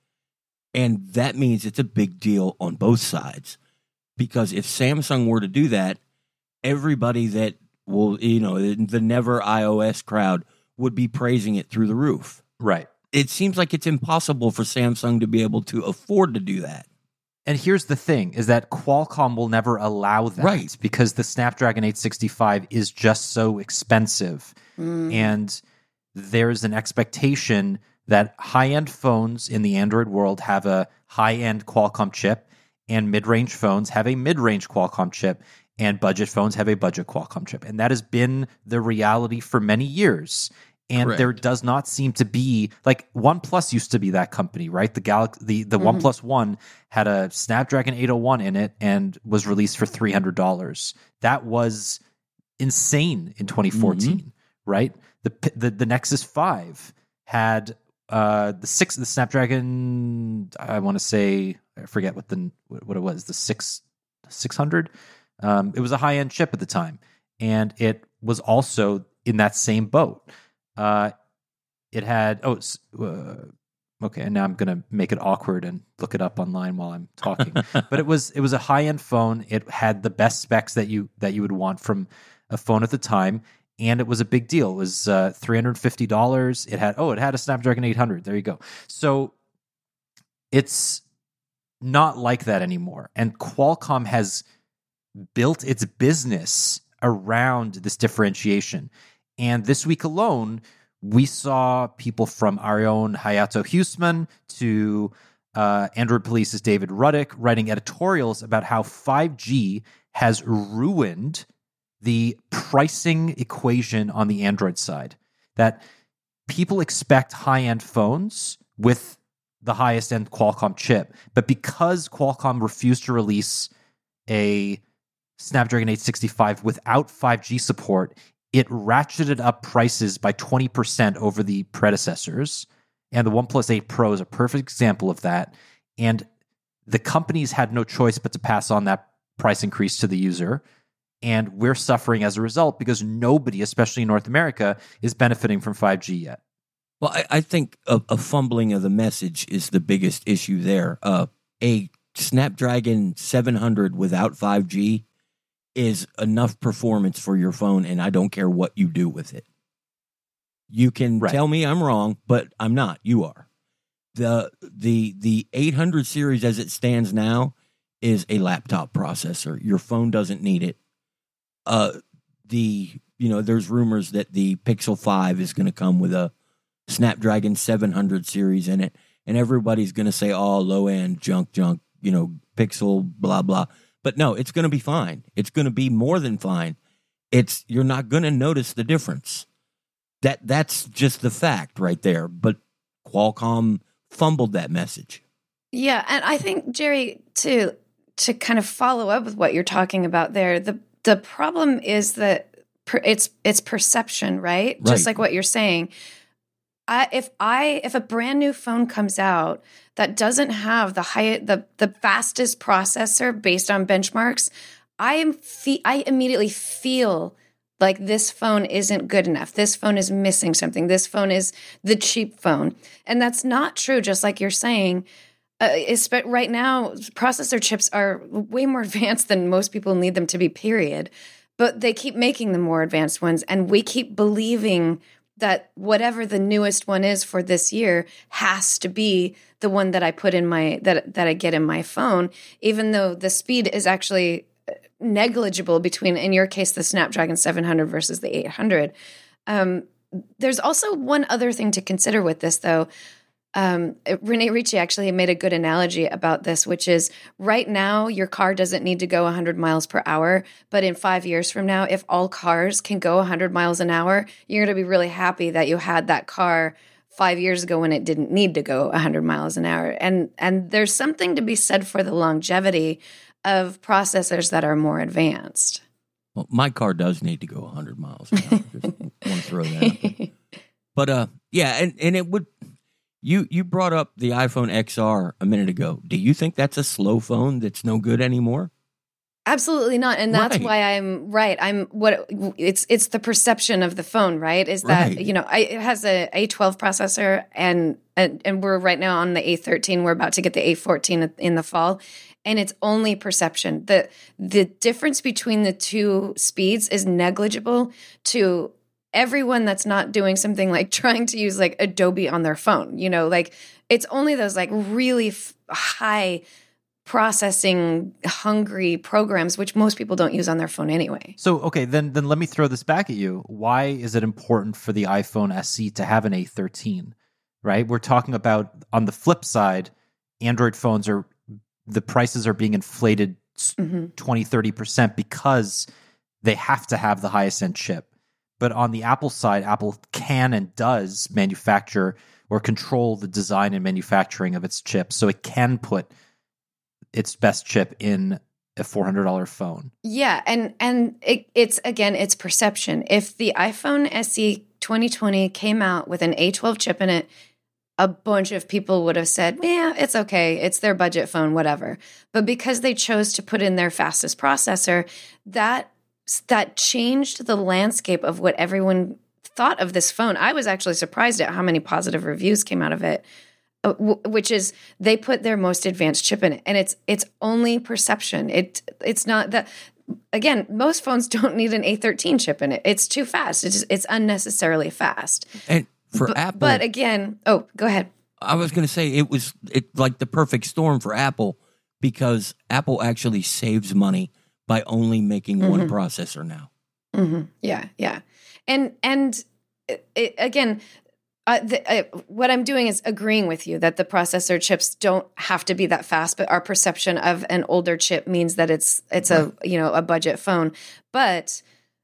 And that means it's a big deal on both sides. Because if Samsung were to do that, everybody that will, you know, the never iOS crowd would be praising it through the roof. Right. It seems like it's impossible for Samsung to be able to afford to do that. And here's the thing, is that Qualcomm will never allow that, Right. because the Snapdragon eight sixty-five is just so expensive. Mm. And there's an expectation that high-end phones in the Android world have a high-end Qualcomm chip, and mid-range phones have a mid-range Qualcomm chip, and budget phones have a budget Qualcomm chip. And that has been the reality for many years. And Correct. there does not seem to be, like, OnePlus used to be that company, right? The Galaxy, the, the Mhm. OnePlus One had a Snapdragon eight oh one in it and was released for three hundred dollars. That was insane in twenty fourteen, right? The, the the Nexus five had uh, the six, the Snapdragon, I want to say, I forget what the what it was, the six six hundred. Um, it was a high end chip at the time, and it was also in that same boat. Uh, it had oh it's, uh, okay, and now I'm gonna make it awkward and look it up online while I'm talking. But it was it was a high end phone. It had the best specs that you that you would want from a phone at the time, and it was a big deal. It was uh, three hundred fifty dollars. It had oh it had a Snapdragon eight hundred. There you go. So it's not like that anymore, and Qualcomm has built its business around this differentiation. And this week alone, we saw people from our own Hayato Huseman to uh, Android Police's David Ruddick writing editorials about how five G has ruined the pricing equation on the Android side, that people expect high-end phones with the highest-end Qualcomm chip, but because Qualcomm refused to release a Snapdragon eight sixty-five without five G support, it ratcheted up prices by twenty percent over the predecessors. And the OnePlus eight Pro is a perfect example of that. And the companies had no choice but to pass on that price increase to the user. And we're suffering as a result because nobody, especially in North America, is benefiting from five G yet. Well, I, I think a, a fumbling of the message is the biggest issue there. Uh, a Snapdragon seven hundred without five G is enough performance for your phone, and I don't care what you do with it. You can right. tell me I'm wrong, but I'm not. You are. The the the eight hundred series as it stands now is a laptop processor. Your phone doesn't need it. Uh, the you know there's rumors that the Pixel five is going to come with a Snapdragon seven hundred series in it, and everybody's going to say, "Oh, low end junk, junk." You know, Pixel, blah blah. But no, it's going to be fine. It's going to be more than fine. It's you're not going to notice the difference. That that's just the fact right there. But Qualcomm fumbled that message. Yeah, and I think, Jerry, to to kind of follow up with what you're talking about there, the the problem is that per, it's it's perception, right? right? Just like what you're saying. I, if I if a brand new phone comes out that doesn't have the high the the fastest processor based on benchmarks, I am fe- I immediately feel like this phone isn't good enough. This phone is missing something. This phone is the cheap phone. And that's not true, just like you're saying. Uh, right now, processor chips are way more advanced than most people need them to be, period. But they keep making the more advanced ones. And we keep believing that whatever the newest one is for this year has to be the one that I put in my, that that I get in my phone, even though the speed is actually negligible between, in your case, the Snapdragon seven hundred versus the eight hundred. Um, there's also one other thing to consider with this, though. Um, Rene Ricci actually made a good analogy about this, which is right now your car doesn't need to go one hundred miles per hour, but in five years from now, if all cars can go one hundred miles an hour, you're going to be really happy that you had that car five years ago when it didn't need to go one hundred miles an hour. And and there's something to be said for the longevity of processors that are more advanced. Well, my car does need to go one hundred miles an hour. Just want to throw that out there. But uh, yeah, and, and it would. You you brought up the iPhone X R a minute ago. Do you think that's a slow phone that's no good anymore? Absolutely not, and that's right. why I'm right. I'm what it's it's the perception of the phone, right? Is that right. you know I, it has a A twelve processor, and, and and we're right now on the A thirteen. We're about to get the A fourteen in the fall, and it's only perception. the The difference between the two speeds is negligible to everyone that's not doing something like trying to use like Adobe on their phone. You know, like it's only those like really f- high processing hungry programs, which most people don't use on their phone anyway. So, okay, then then let me throw this back at you. Why is it important for the iPhone S E to have an A thirteen, right? We're talking about, on the flip side, Android phones are, the prices are being inflated mm-hmm. twenty, thirty percent because they have to have the highest end chip. But on the Apple side, Apple can and does manufacture or control the design and manufacturing of its chips. So it can put its best chip in a four hundred dollars phone. Yeah, and and it, it's, again, it's perception. If the iPhone S E twenty twenty came out with an A twelve chip in it, a bunch of people would have said, yeah, it's okay. It's their budget phone, whatever. But because they chose to put in their fastest processor, that that changed the landscape of what everyone thought of this phone. I was actually surprised at how many positive reviews came out of it, uh, w- which is they put their most advanced chip in it. And it's it's only perception. It It's not that, again, most phones don't need an A thirteen chip in it. It's too fast. It's, just, it's unnecessarily fast. And for but, Apple... But again, oh, go ahead. I was going to say it was it like the perfect storm for Apple, because Apple actually saves money by only making mm-hmm. one processor now. Mm-hmm. Yeah, yeah. And, and it, it, again, uh, the, uh, what I'm doing is agreeing with you that the processor chips don't have to be that fast, but our perception of an older chip means that it's it's right. a, you know, a budget phone. But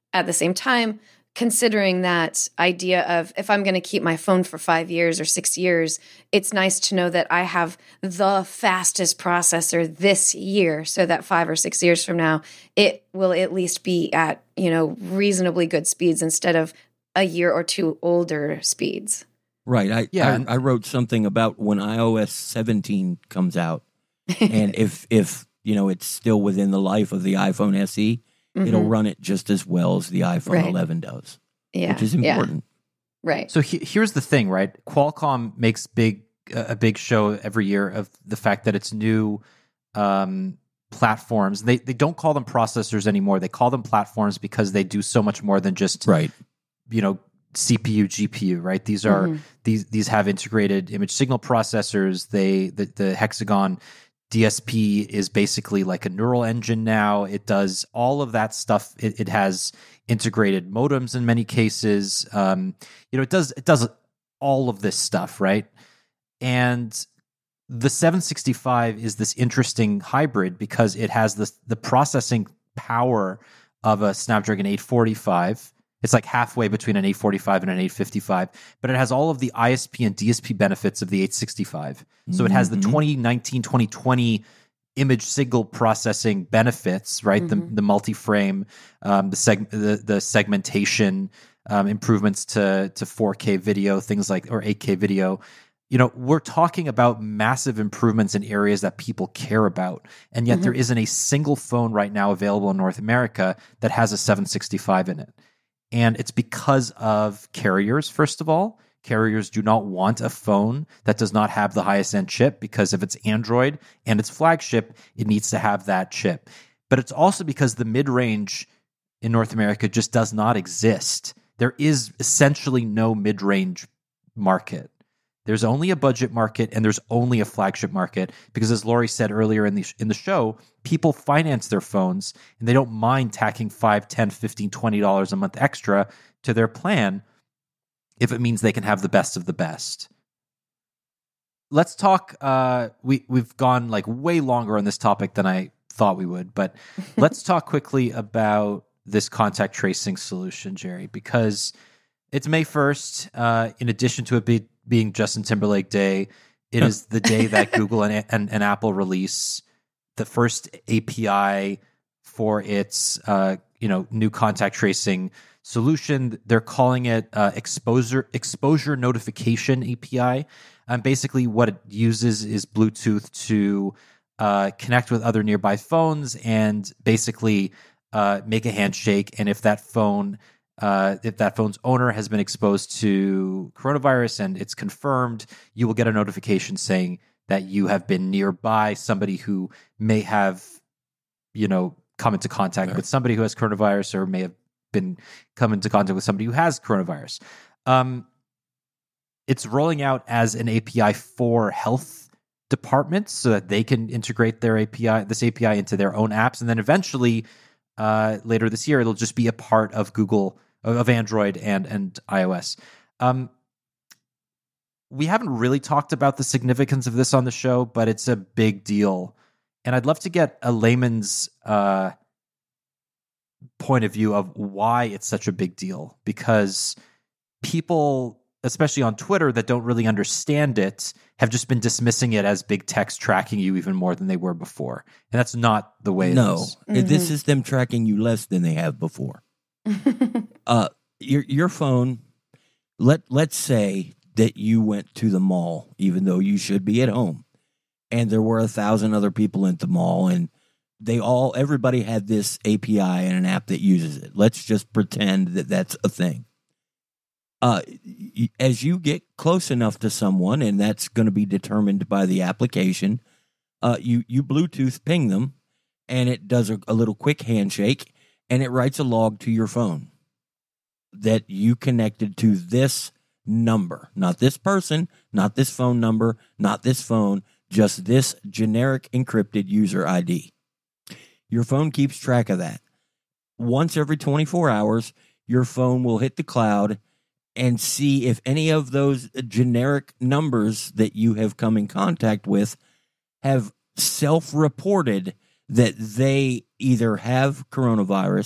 at the same time, considering that idea of if I'm going to keep my phone for five years or six years, it's nice to know that I have the fastest processor this year so that five or six years from now, it will at least be at, you know, reasonably good speeds instead of a year or two older speeds. Right. I, Yeah. I, I wrote something about when i O S seventeen comes out, and if, if you know, it's still within the life of the iPhone S E, Mm-hmm. it'll run it just as well as the iPhone Right. eleven does, Yeah. which is important. Yeah. Right. So he, here's the thing, right? Qualcomm makes big uh, a big show every year of the fact that it's new um, platforms. They they don't call them processors anymore. They call them platforms because they do so much more than just Right. you know C P U, G P U, right? These are Mhm. these these have integrated image signal processors. They the, the Hexagon D S P is basically like a neural engine now. It does all of that stuff. It, it has integrated modems in many cases. Um, you know, it does it does all of this stuff, right? And the seven sixty-five is this interesting hybrid because it has the the processing power of a Snapdragon eight forty-five. It's like halfway between an eight forty-five and an eight fifty-five, but it has all of the I S P and D S P benefits of the eight sixty-five. So it has the Mhm. twenty nineteen, twenty twenty image signal processing benefits, right? Mhm. The the multi-frame, um, the, seg- the the segmentation, um, improvements to to four K video, things like or eight K video. You know, we're talking about massive improvements in areas that people care about, and yet Mhm. there isn't a single phone right now available in North America that has a seven sixty-five in it. And it's because of carriers, first of all. Carriers do not want a phone that does not have the highest end chip because if it's Android and it's flagship, it needs to have that chip. But it's also because the mid-range in North America just does not exist. There is essentially no mid-range market. There's only a budget market and there's only a flagship market because, as Lori said earlier in the in the show, people finance their phones and they don't mind tacking five, ten, fifteen, twenty dollars a month extra to their plan if it means they can have the best of the best. Let's talk. Uh, we we've gone like way longer on this topic than I thought we would, but let's talk quickly about this contact tracing solution, Jerry, because it's May first. Uh, in addition to it be, being Justin Timberlake Day, it is the day that Google and, and, and Apple release the first A P I for its uh, you know new contact tracing solution. They're calling it uh, exposure exposure notification A P I. And basically, what it uses is Bluetooth to uh, connect with other nearby phones and basically uh, make a handshake. And if that phone Uh, if that phone's owner has been exposed to coronavirus and it's confirmed, you will get a notification saying that you have been nearby somebody who may have, you know, come into contact Right. with somebody who has coronavirus or may have been come into contact with somebody who has coronavirus. Um, it's rolling out as an A P I for health departments so that they can integrate their A P I, this A P I into their own apps. And then eventually, uh, later this year, it'll just be a part of Google of Android and and iOS. Um, we haven't really talked about the significance of this on the show, but it's a big deal, and I'd love to get a layman's uh, point of view of why it's such a big deal. Because people, especially on Twitter, that don't really understand it, have just been dismissing it as big tech's tracking you even more than they were before, and that's not the way. No, it is. Mhm. this is them tracking you less than they have before. Uh, your your phone. Let let's say that you went to the mall, even though you should be at home, and there were a thousand other people at the mall, and they all everybody had this A P I and an app that uses it. Let's just pretend that that's a thing. Uh, y- as you get close enough to someone, and that's going to be determined by the application, uh, you you Bluetooth ping them, and it does a, a little quick handshake, and it writes a log to your phone that you connected to this number, not this person, not this phone number, not this phone, just this generic encrypted user I D. Your phone keeps track of that. Once every twenty-four hours, your phone will hit the cloud and see if any of those generic numbers that you have come in contact with have self-reported that they either have coronavirus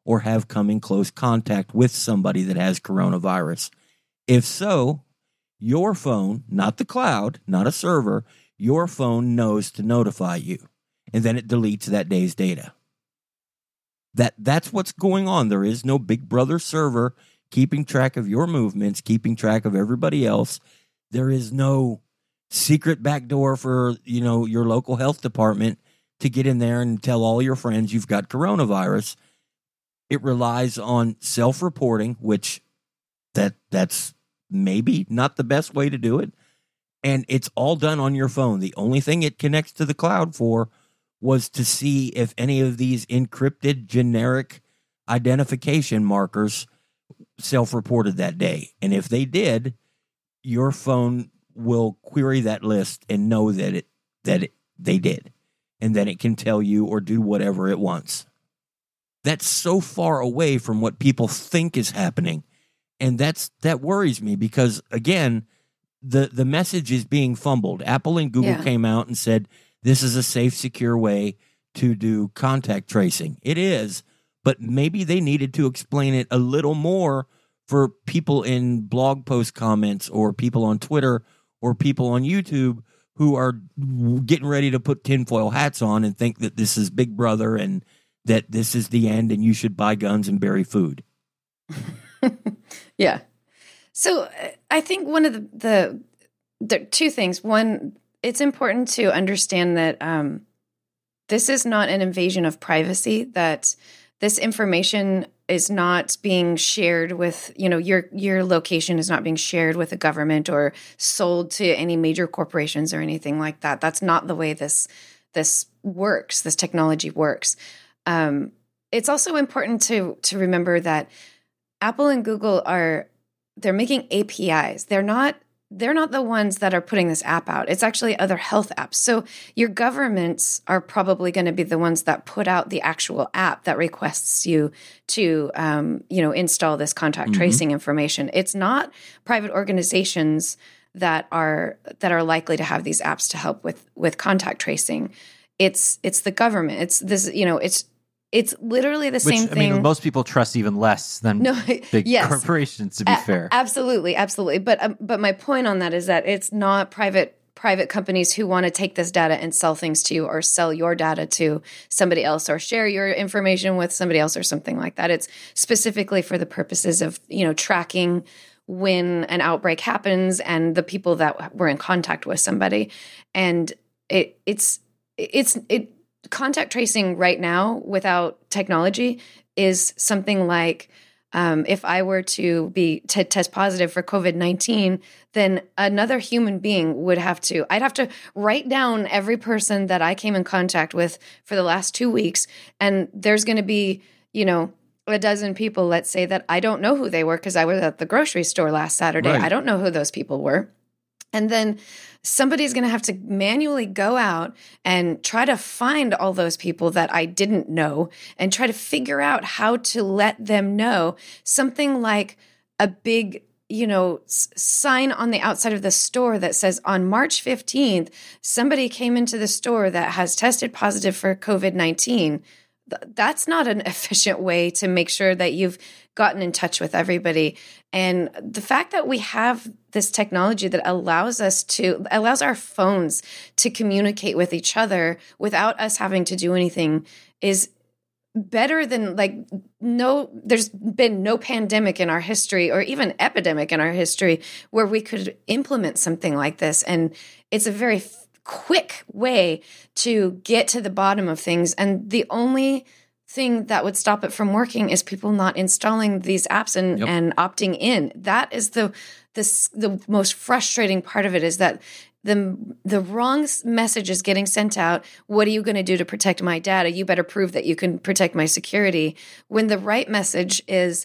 or have come in close contact with somebody that has coronavirus. If so, your phone, not the cloud, not a server, your phone knows to notify you, and then it deletes that day's data. That that's what's going on. There is no Big Brother server keeping track of your movements, keeping track of everybody else. There is no secret backdoor for, you know, your local health department to get in there and tell all your friends you've got coronavirus. It relies on self-reporting, which that that's maybe not the best way to do it. And it's all done on your phone. The only thing it connects to the cloud for was to see if any of these encrypted generic identification markers self-reported that day. And if they did, your phone will query that list and know that it that it, they did. And then it can tell you or do whatever it wants. That's so far away from what people think is happening. And that's that worries me because, again, the, the message is being fumbled. Apple and Google yeah. came out and said, this is a safe, secure way to do contact tracing. It is, but maybe they needed to explain it a little more for people in blog post comments or people on Twitter or people on YouTube who are getting ready to put tinfoil hats on and think that this is Big Brother and that this is the end and you should buy guns and bury food. Yeah. So I think one of the, the, the two things. One, it's important to understand that um, this is not an invasion of privacy, that this information is not being shared with, you know, your your location is not being shared with the government or sold to any major corporations or anything like that. That's not the way this this works, this technology works. Um, it's also important to to remember that Apple and Google are, they're making A P Is. They're not They're not the ones that are putting this app out. It's actually other health apps. So your governments are probably going to be the ones that put out the actual app that requests you to, um, you know, install this contact mm-hmm. tracing information. It's not private organizations that are that are likely to have these apps to help with with contact tracing. It's it's the government. It's this, you know, it's It's literally the Which, same thing. I mean, most people trust even less than no, big yes. corporations, to be A- fair. Absolutely, absolutely. But um, but my point on that is that it's not private private companies who want to take this data and sell things to you or sell your data to somebody else or share your information with somebody else or something like that. It's specifically for the purposes of, you know, tracking when an outbreak happens and the people that were in contact with somebody. And it it's it's it contact tracing right now without technology is something like um, if I were to be to test positive for COVID nineteen, then another human being would have to, I'd have to write down every person that I came in contact with for the last two weeks. And there's going to be, you know, a dozen people, let's say, that I don't know who they were because I was at the grocery store last Saturday. Right. I don't know who those people were. And then somebody's going to have to manually go out and try to find all those people that I didn't know and try to figure out how to let them know something like a big, you know, s- sign on the outside of the store that says on March fifteenth, somebody came into the store that has tested positive for COVID nineteen. That's not an efficient way to make sure that you've gotten in touch with everybody. And the fact that we have this technology that allows us to, allows our phones to communicate with each other without us having to do anything is better than like no, there's been no pandemic in our history or even epidemic in our history where we could implement something like this. And it's a very quick way to get to the bottom of things. And the only thing that would stop it from working is people not installing these apps and, yep. and opting in. That is the, the the most frustrating part of it, is that the the wrong message is getting sent out. What are you going to do to protect my data? You better prove that you can protect my security. When the right message is,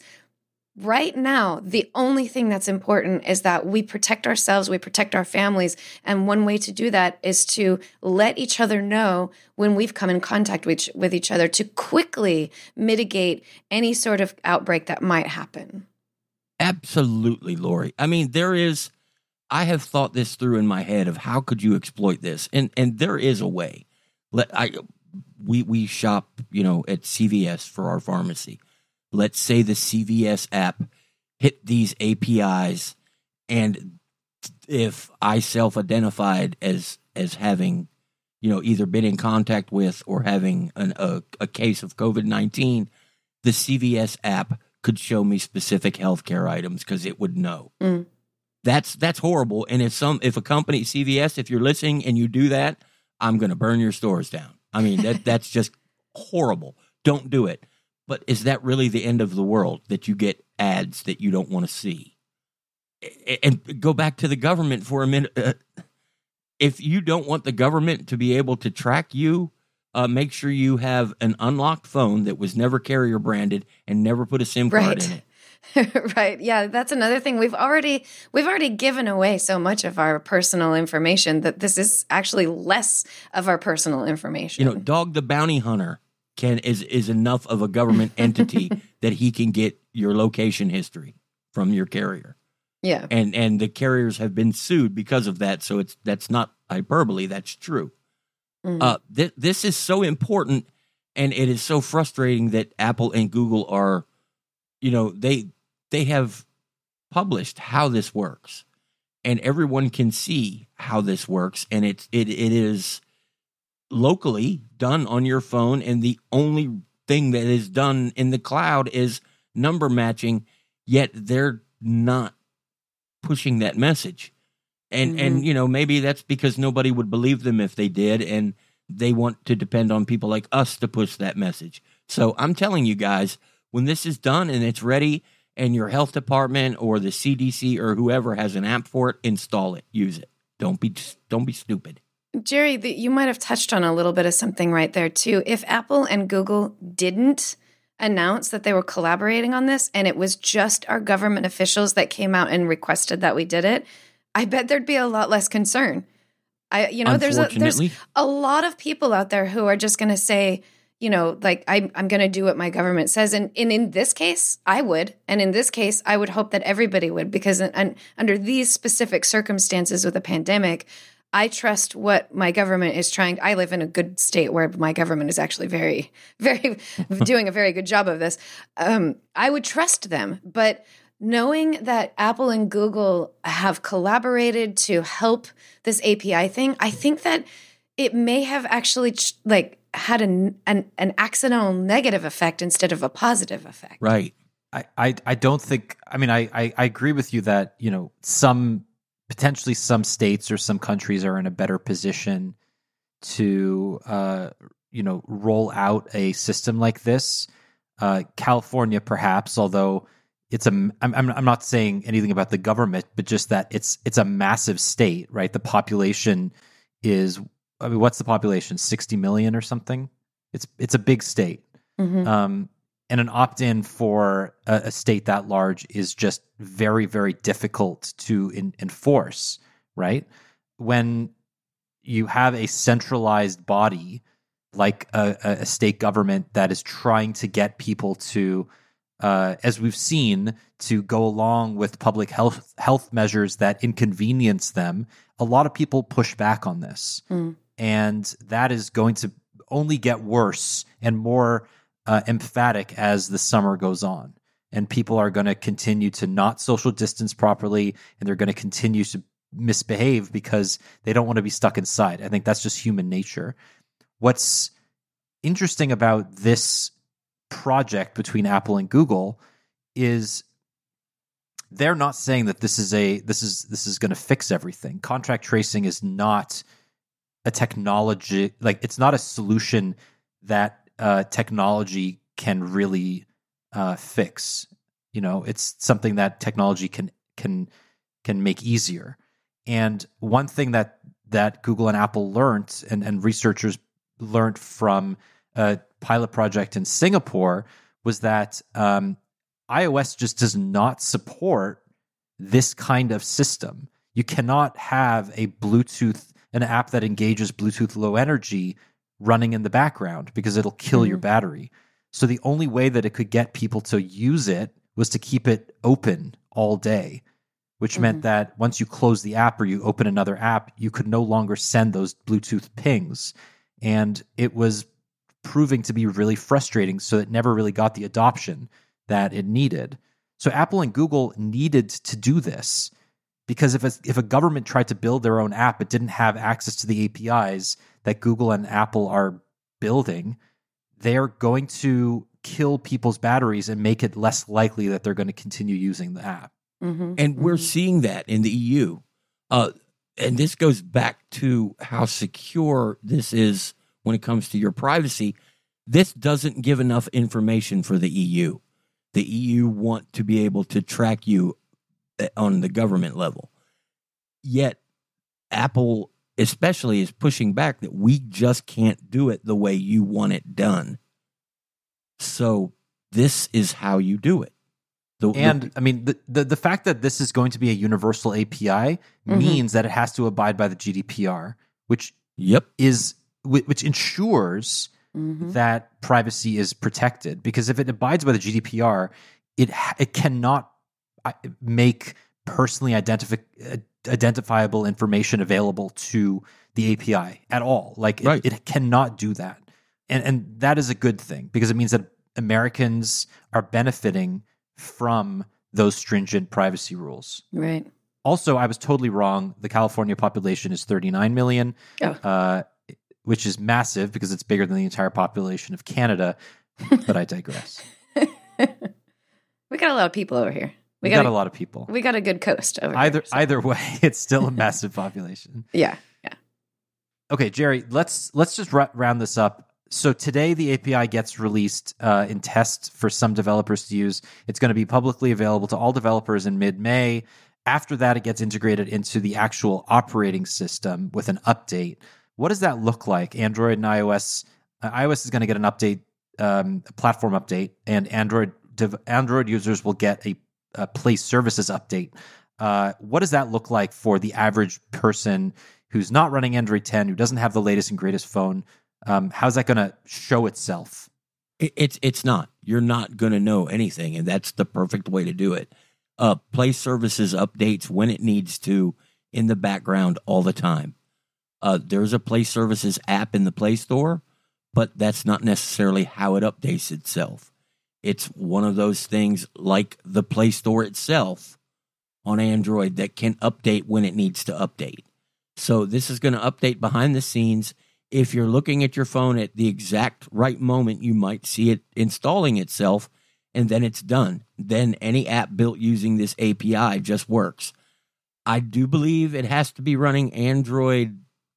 right now, the only thing that's important is that we protect ourselves, we protect our families. And one way to do that is to let each other know when we've come in contact with, with each other to quickly mitigate any sort of outbreak that might happen. Absolutely, Lori. I mean, there is, I have thought this through in my head of how could you exploit this? And and there is a way. Let I we we shop, you know, at C V S for our pharmacy. let's say the C V S app hit these A P Is, and if I self-identified as as having, you know, either been in contact with or having an, a, a case of COVID nineteen, the C V S app could show me specific healthcare items because it would know. Mm. That's that's horrible. And if some if a company, C V S, if you're listening and you do that, I'm going to burn your stores down. I mean, that that's just horrible. Don't do it. But is that really the end of the world, that you get ads that you don't want to see? And go back to the government for a minute. Uh, if you don't want the government to be able to track you, uh, make sure you have an unlocked phone that was never carrier branded and never put a SIM card Right. in it. Right. Yeah, that's another thing. We've already we've already given away so much of our personal information that this is actually less of our personal information. You know, Dog the Bounty Hunter can is is enough of a government entity that he can get your location history from your carrier. Yeah. And and the carriers have been sued because of that, so it's that's not hyperbole, that's true. Mm-hmm. Uh th- this is so important, and it is so frustrating that Apple and Google are, you know, they they have published how this works, and everyone can see how this works, and it's it it is locally done on your phone, and the only thing that is done in the cloud is number matching, yet they're not pushing that message. And mm-hmm. and you know, maybe that's because nobody would believe them if they did, and they want to depend on people like us to push that message. So I'm telling you guys, when this is done and it's ready, and your health department or the C D C or whoever has an app for it, install it, use it. Don't be don't be stupid. Jerry, the, you might have touched on a little bit of something right there too. If Apple and Google didn't announce that they were collaborating on this, and it was just our government officials that came out and requested that we did it, I bet there'd be a lot less concern. I, you know, there's a, there's a lot of people out there who are just going to say, you know, like, I, I'm going to do what my government says. And, and in this case, I would. And in this case, I would hope that everybody would, because in, in, under these specific circumstances with a pandemic, I trust what my government is trying. I live in a good state where my government is actually very, very doing a very good job of this. Um, I would trust them. But knowing that Apple and Google have collaborated to help this A P I thing, I think that it may have actually like had an, an an accidental negative effect instead of a positive effect. Right. I, I, I don't think, I mean, I, I, I agree with you that, you know, some, potentially some states or some countries are in a better position to, uh, you know, roll out a system like this. Uh, California, perhaps, although it's a, I'm, I'm I'm not saying anything about the government, but just that it's, it's a massive state, right? The population is, I mean, what's the population? sixty million or something? It's it's a big state. Mm-hmm. Um, and an opt-in for a, a state that large is just very, very difficult to in, enforce, right? When you have a centralized body like a, a state government that is trying to get people to, uh, as we've seen, to go along with public health health measures that inconvenience them, a lot of people push back on this. Mm. And that is going to only get worse and more uh, emphatic as the summer goes on. And people are going to continue to not social distance properly, and they're going to continue to misbehave because they don't want to be stuck inside. I think that's just human nature. What's interesting about this project between Apple and Google is they're not saying that this is a this is this is going to fix everything. Contact tracing is not a technology, like it's not a solution that uh, technology can really uh, fix. You know, it's something that technology can can can make easier. And one thing that that Google and Apple learned, and, and researchers learned from a pilot project in Singapore, was that um, iOS just does not support this kind of system. You cannot have a Bluetooth an app that engages Bluetooth Low Energy running in the background because it'll kill mm-hmm. your battery. So the only way that it could get people to use it was to keep it open all day, which mm-hmm. meant that once you close the app or you open another app, you could no longer send those Bluetooth pings. And it was proving to be really frustrating, so it never really got the adoption. that it needed. So Apple and Google needed to do this because if a, if a government tried to build their own app, it didn't have access to the A P Is that Google and Apple are building, they're going to kill people's batteries and make it less likely that they're going to continue using the app. Mm-hmm. And we're mm-hmm. seeing that in the E U. Uh, and this goes back to how secure this is when it comes to your privacy. This doesn't give enough information for the E U. The E U want to be able to track you on the government level. Yet Apple especially is pushing back that we just can't do it the way you want it done. So this is how you do it. The, and the, I mean, the, the the fact that this is going to be a universal A P I Mm-hmm. means that it has to abide by the G D P R, which yep. is which ensures Mm-hmm. that privacy is protected. Because if it abides by the G D P R, it it cannot make personally identifi- identifiable information available to the A P I at all. Like it, right. it cannot do that, and and that is a good thing because it means that Americans are benefiting from those stringent privacy rules. Right. Also, I was totally wrong. The California population is thirty-nine million, Oh. uh, which is massive because it's bigger than the entire population of Canada. But I digress. We got a lot of people over here. We, we got, got a lot of people. We got a good coast over either, here. So. Either way, it's still a massive population. Yeah, yeah. Okay, Jerry, let's let's just ra- round this up. So today the A P I gets released uh, in test for some developers to use. It's going to be publicly available to all developers in mid-May. After that, it gets integrated into the actual operating system with an update. What does that look like? Android and iOS. Uh, iOS is going to get an update, um, a platform update, and Android dev- Android users will get a, a Play Services update. Uh, what does that look like for the average person who's not running Android ten, who doesn't have the latest and greatest phone? Um, how's that going to show itself? It, it's it's not. You're not going to know anything, and that's the perfect way to do it. Uh, Play Services updates when it needs to in the background all the time. Uh, there's a Play Services app in the Play Store, but that's not necessarily how it updates itself. It's one of those things like the Play Store itself on Android that can update when it needs to update. So this is going to update behind the scenes. If you're looking at your phone at the exact right moment, you might see it installing itself, and then it's done. Then any app built using this A P I just works. I do believe it has to be running Android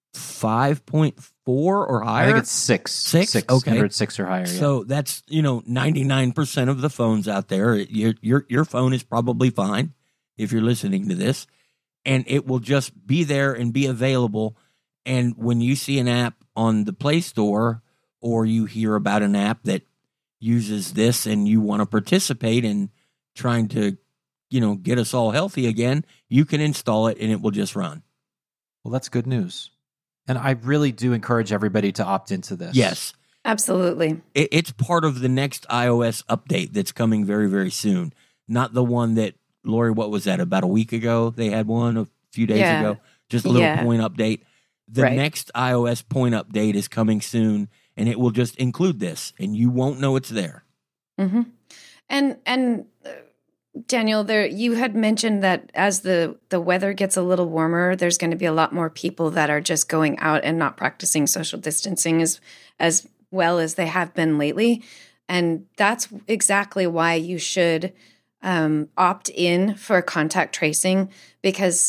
five point four or higher. I think it's six. Six? Six. Okay. Android six or higher, yeah. So that's, you know, ninety-nine percent of the phones out there. Your, your, your phone is probably fine if you're listening to this. And it will just be there and be available. And when you see an app on the Play Store or you hear about an app that uses this and you want to participate in trying to, you know, get us all healthy again, you can install it and it will just run. Well, that's good news. And I really do encourage everybody to opt into this. Yes. Absolutely. It, it's part of the next iOS update that's coming very, very soon. Not the one that, Lori, what was that, about a week ago? They had one a few days Yeah. ago. Just a little Yeah. point update. The Right. next iOS point update is coming soon, and it will just include this, and you won't know it's there. Mm-hmm. And and uh, Daniel, there you had mentioned that as the the weather gets a little warmer, there's going to be a lot more people that are just going out and not practicing social distancing as as well as they have been lately, and that's exactly why you should um, opt in for contact tracing, because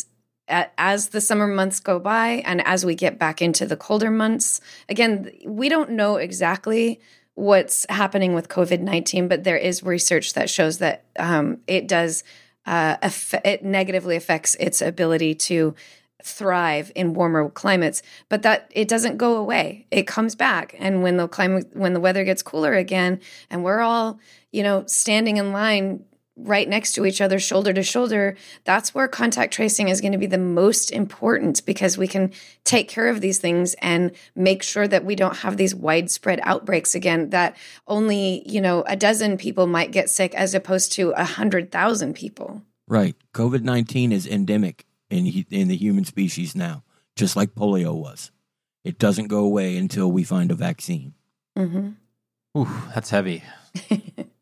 as the summer months go by and as we get back into the colder months, again, we don't know exactly what's happening with COVID nineteen, but there is research that shows that um, it does, uh, aff- it negatively affects its ability to thrive in warmer climates, but that it doesn't go away. It comes back. And when the climate, when the weather gets cooler again, and we're all, you know, standing in line right next to each other, shoulder to shoulder, that's where contact tracing is going to be the most important, because we can take care of these things and make sure that we don't have these widespread outbreaks again, that only, you know, a dozen people might get sick as opposed to a hundred thousand people. Right. COVID nineteen is endemic in in the human species now, just like polio was. It doesn't go away until we find a vaccine. Mm-hmm. Ooh, that's heavy.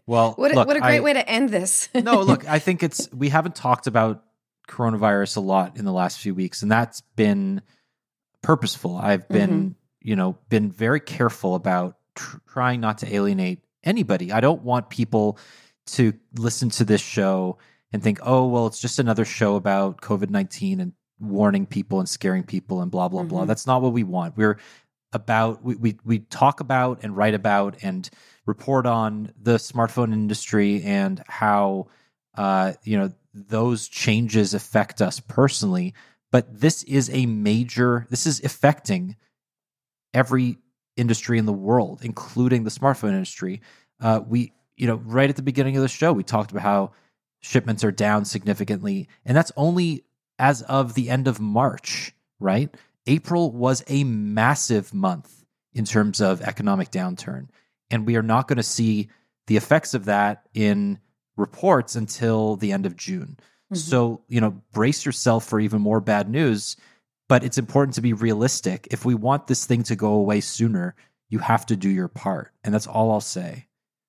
Well, what a, look, what a great I, way to end this. no, look, I think it's we haven't talked about coronavirus a lot in the last few weeks, and that's been purposeful. I've been, mm-hmm. you know, been very careful about tr- trying not to alienate anybody. I don't want people to listen to this show and think, oh, well, it's just another show about COVID nineteen and warning people and scaring people and blah, blah, mm-hmm. blah. That's not what we want. We're about, we, we, we talk about and write about and report on the smartphone industry and how, uh, you know, those changes affect us personally. But this is a major, this is affecting every industry in the world, including the smartphone industry. Uh, we, you know, right at the beginning of the show, we talked about how shipments are down significantly. And that's only as of the end of March, right? April was a massive month in terms of economic downturn. And we are not going to see the effects of that in reports until the end of June. Mm-hmm. So, you know, brace yourself for even more bad news. But it's important to be realistic. If we want this thing to go away sooner, you have to do your part. And that's all I'll say.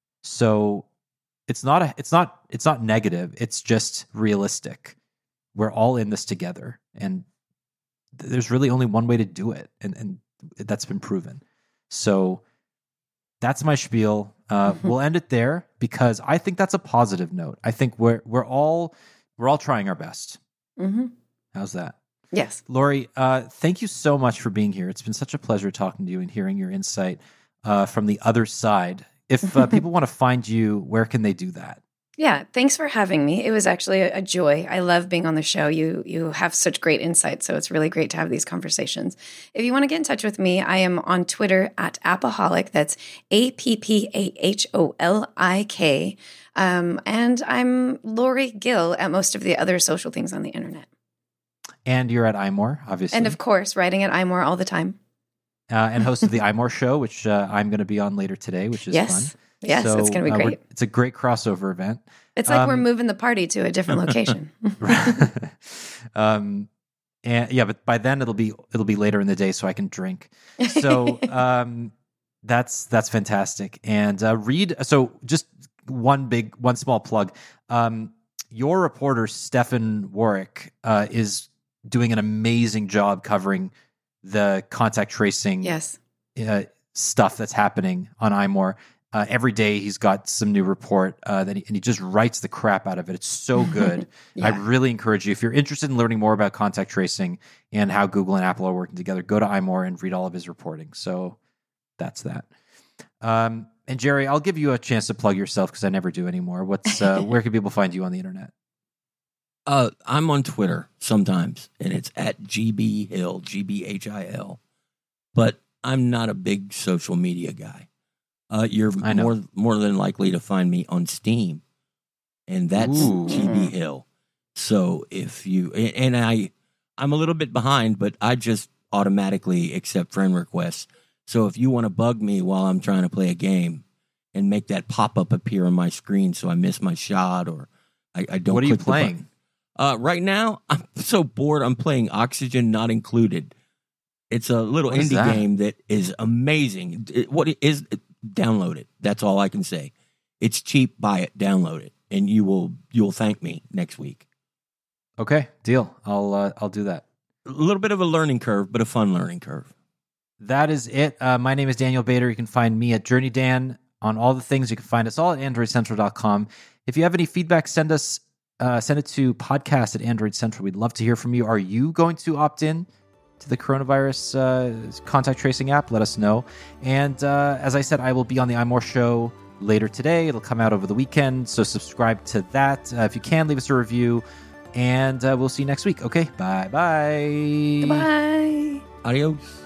So it's not a, it's not it's not negative. It's just realistic. We're all in this together, and th- there's really only one way to do it, and and that's been proven. So that's my spiel. Uh, mm-hmm. We'll end it there because I think that's a positive note. I think we're we're all we're all trying our best. Mm-hmm. How's that? Yes, Lori. Uh, thank you so much for being here. It's been such a pleasure talking to you and hearing your insight uh, from the other side. If uh, people want to find you, where can they do that? Yeah, thanks for having me. It was actually a, a joy. I love being on the show. You you have such great insight, so it's really great to have these conversations. If you want to get in touch with me, I am on Twitter at Appaholic. That's A P P A H O L I K. Um, and I'm Lori Gill at most of the other social things on the internet. And you're at iMore, obviously. And of course, writing at iMore all the time. Uh, and host of the iMore show, which uh, I'm going to be on later today, which is yes. fun. Yes, so, it's going to be great. Uh, it's a great crossover event. It's like um, we're moving the party to a different location. um, and yeah, but by then it'll be it'll be later in the day, so I can drink. So um, that's that's fantastic. And uh, read. So just one big, one small plug. Um, your reporter Stefan Warwick uh, is doing an amazing job covering the contact tracing. Yes. Uh, stuff that's happening on iMore. Uh, every day he's got some new report uh, that he, and he just writes the crap out of it. It's so good. Yeah. I really encourage you, if you're interested in learning more about contact tracing and how Google and Apple are working together, go to iMore and read all of his reporting. So that's that. Um, and Jerry, I'll give you a chance to plug yourself because I never do anymore. What's uh, where can people find you on the internet? Uh, I'm on Twitter sometimes, and it's at G B Hill, G B H I L. But I'm not a big social media guy. Uh, you're more more than likely to find me on Steam, and that's Ooh. G B Hill. So if you and I, I'm a little bit behind, but I just automatically accept friend requests. So if you want to bug me while I'm trying to play a game and make that pop up appear on my screen, so I miss my shot or I, I don't. What are you click playing? Uh, right now, I'm so bored. I'm playing Oxygen Not Included. It's a little what indie that? game that is amazing. It, what it is, it, download it. That's all I can say. It's cheap. Buy it. Download it, and you will you will thank me next week. Okay, deal. I'll uh, I'll do that. A little bit of a learning curve, but a fun learning curve. That is it. Uh, my name is Daniel Bader. You can find me at Journey Dan on all the things. You can find us all at android central dot com. If you have any feedback, send us uh, send it to podcast at Android Central. We'd love to hear from you. Are you going to opt in to the coronavirus uh, contact tracing app? Let us know. And uh, as I said, I will be on the iMore show later today. It'll come out over the weekend, so subscribe to that. Uh, if you can, leave us a review, and uh, we'll see you next week. Okay, bye-bye. Bye. Adios.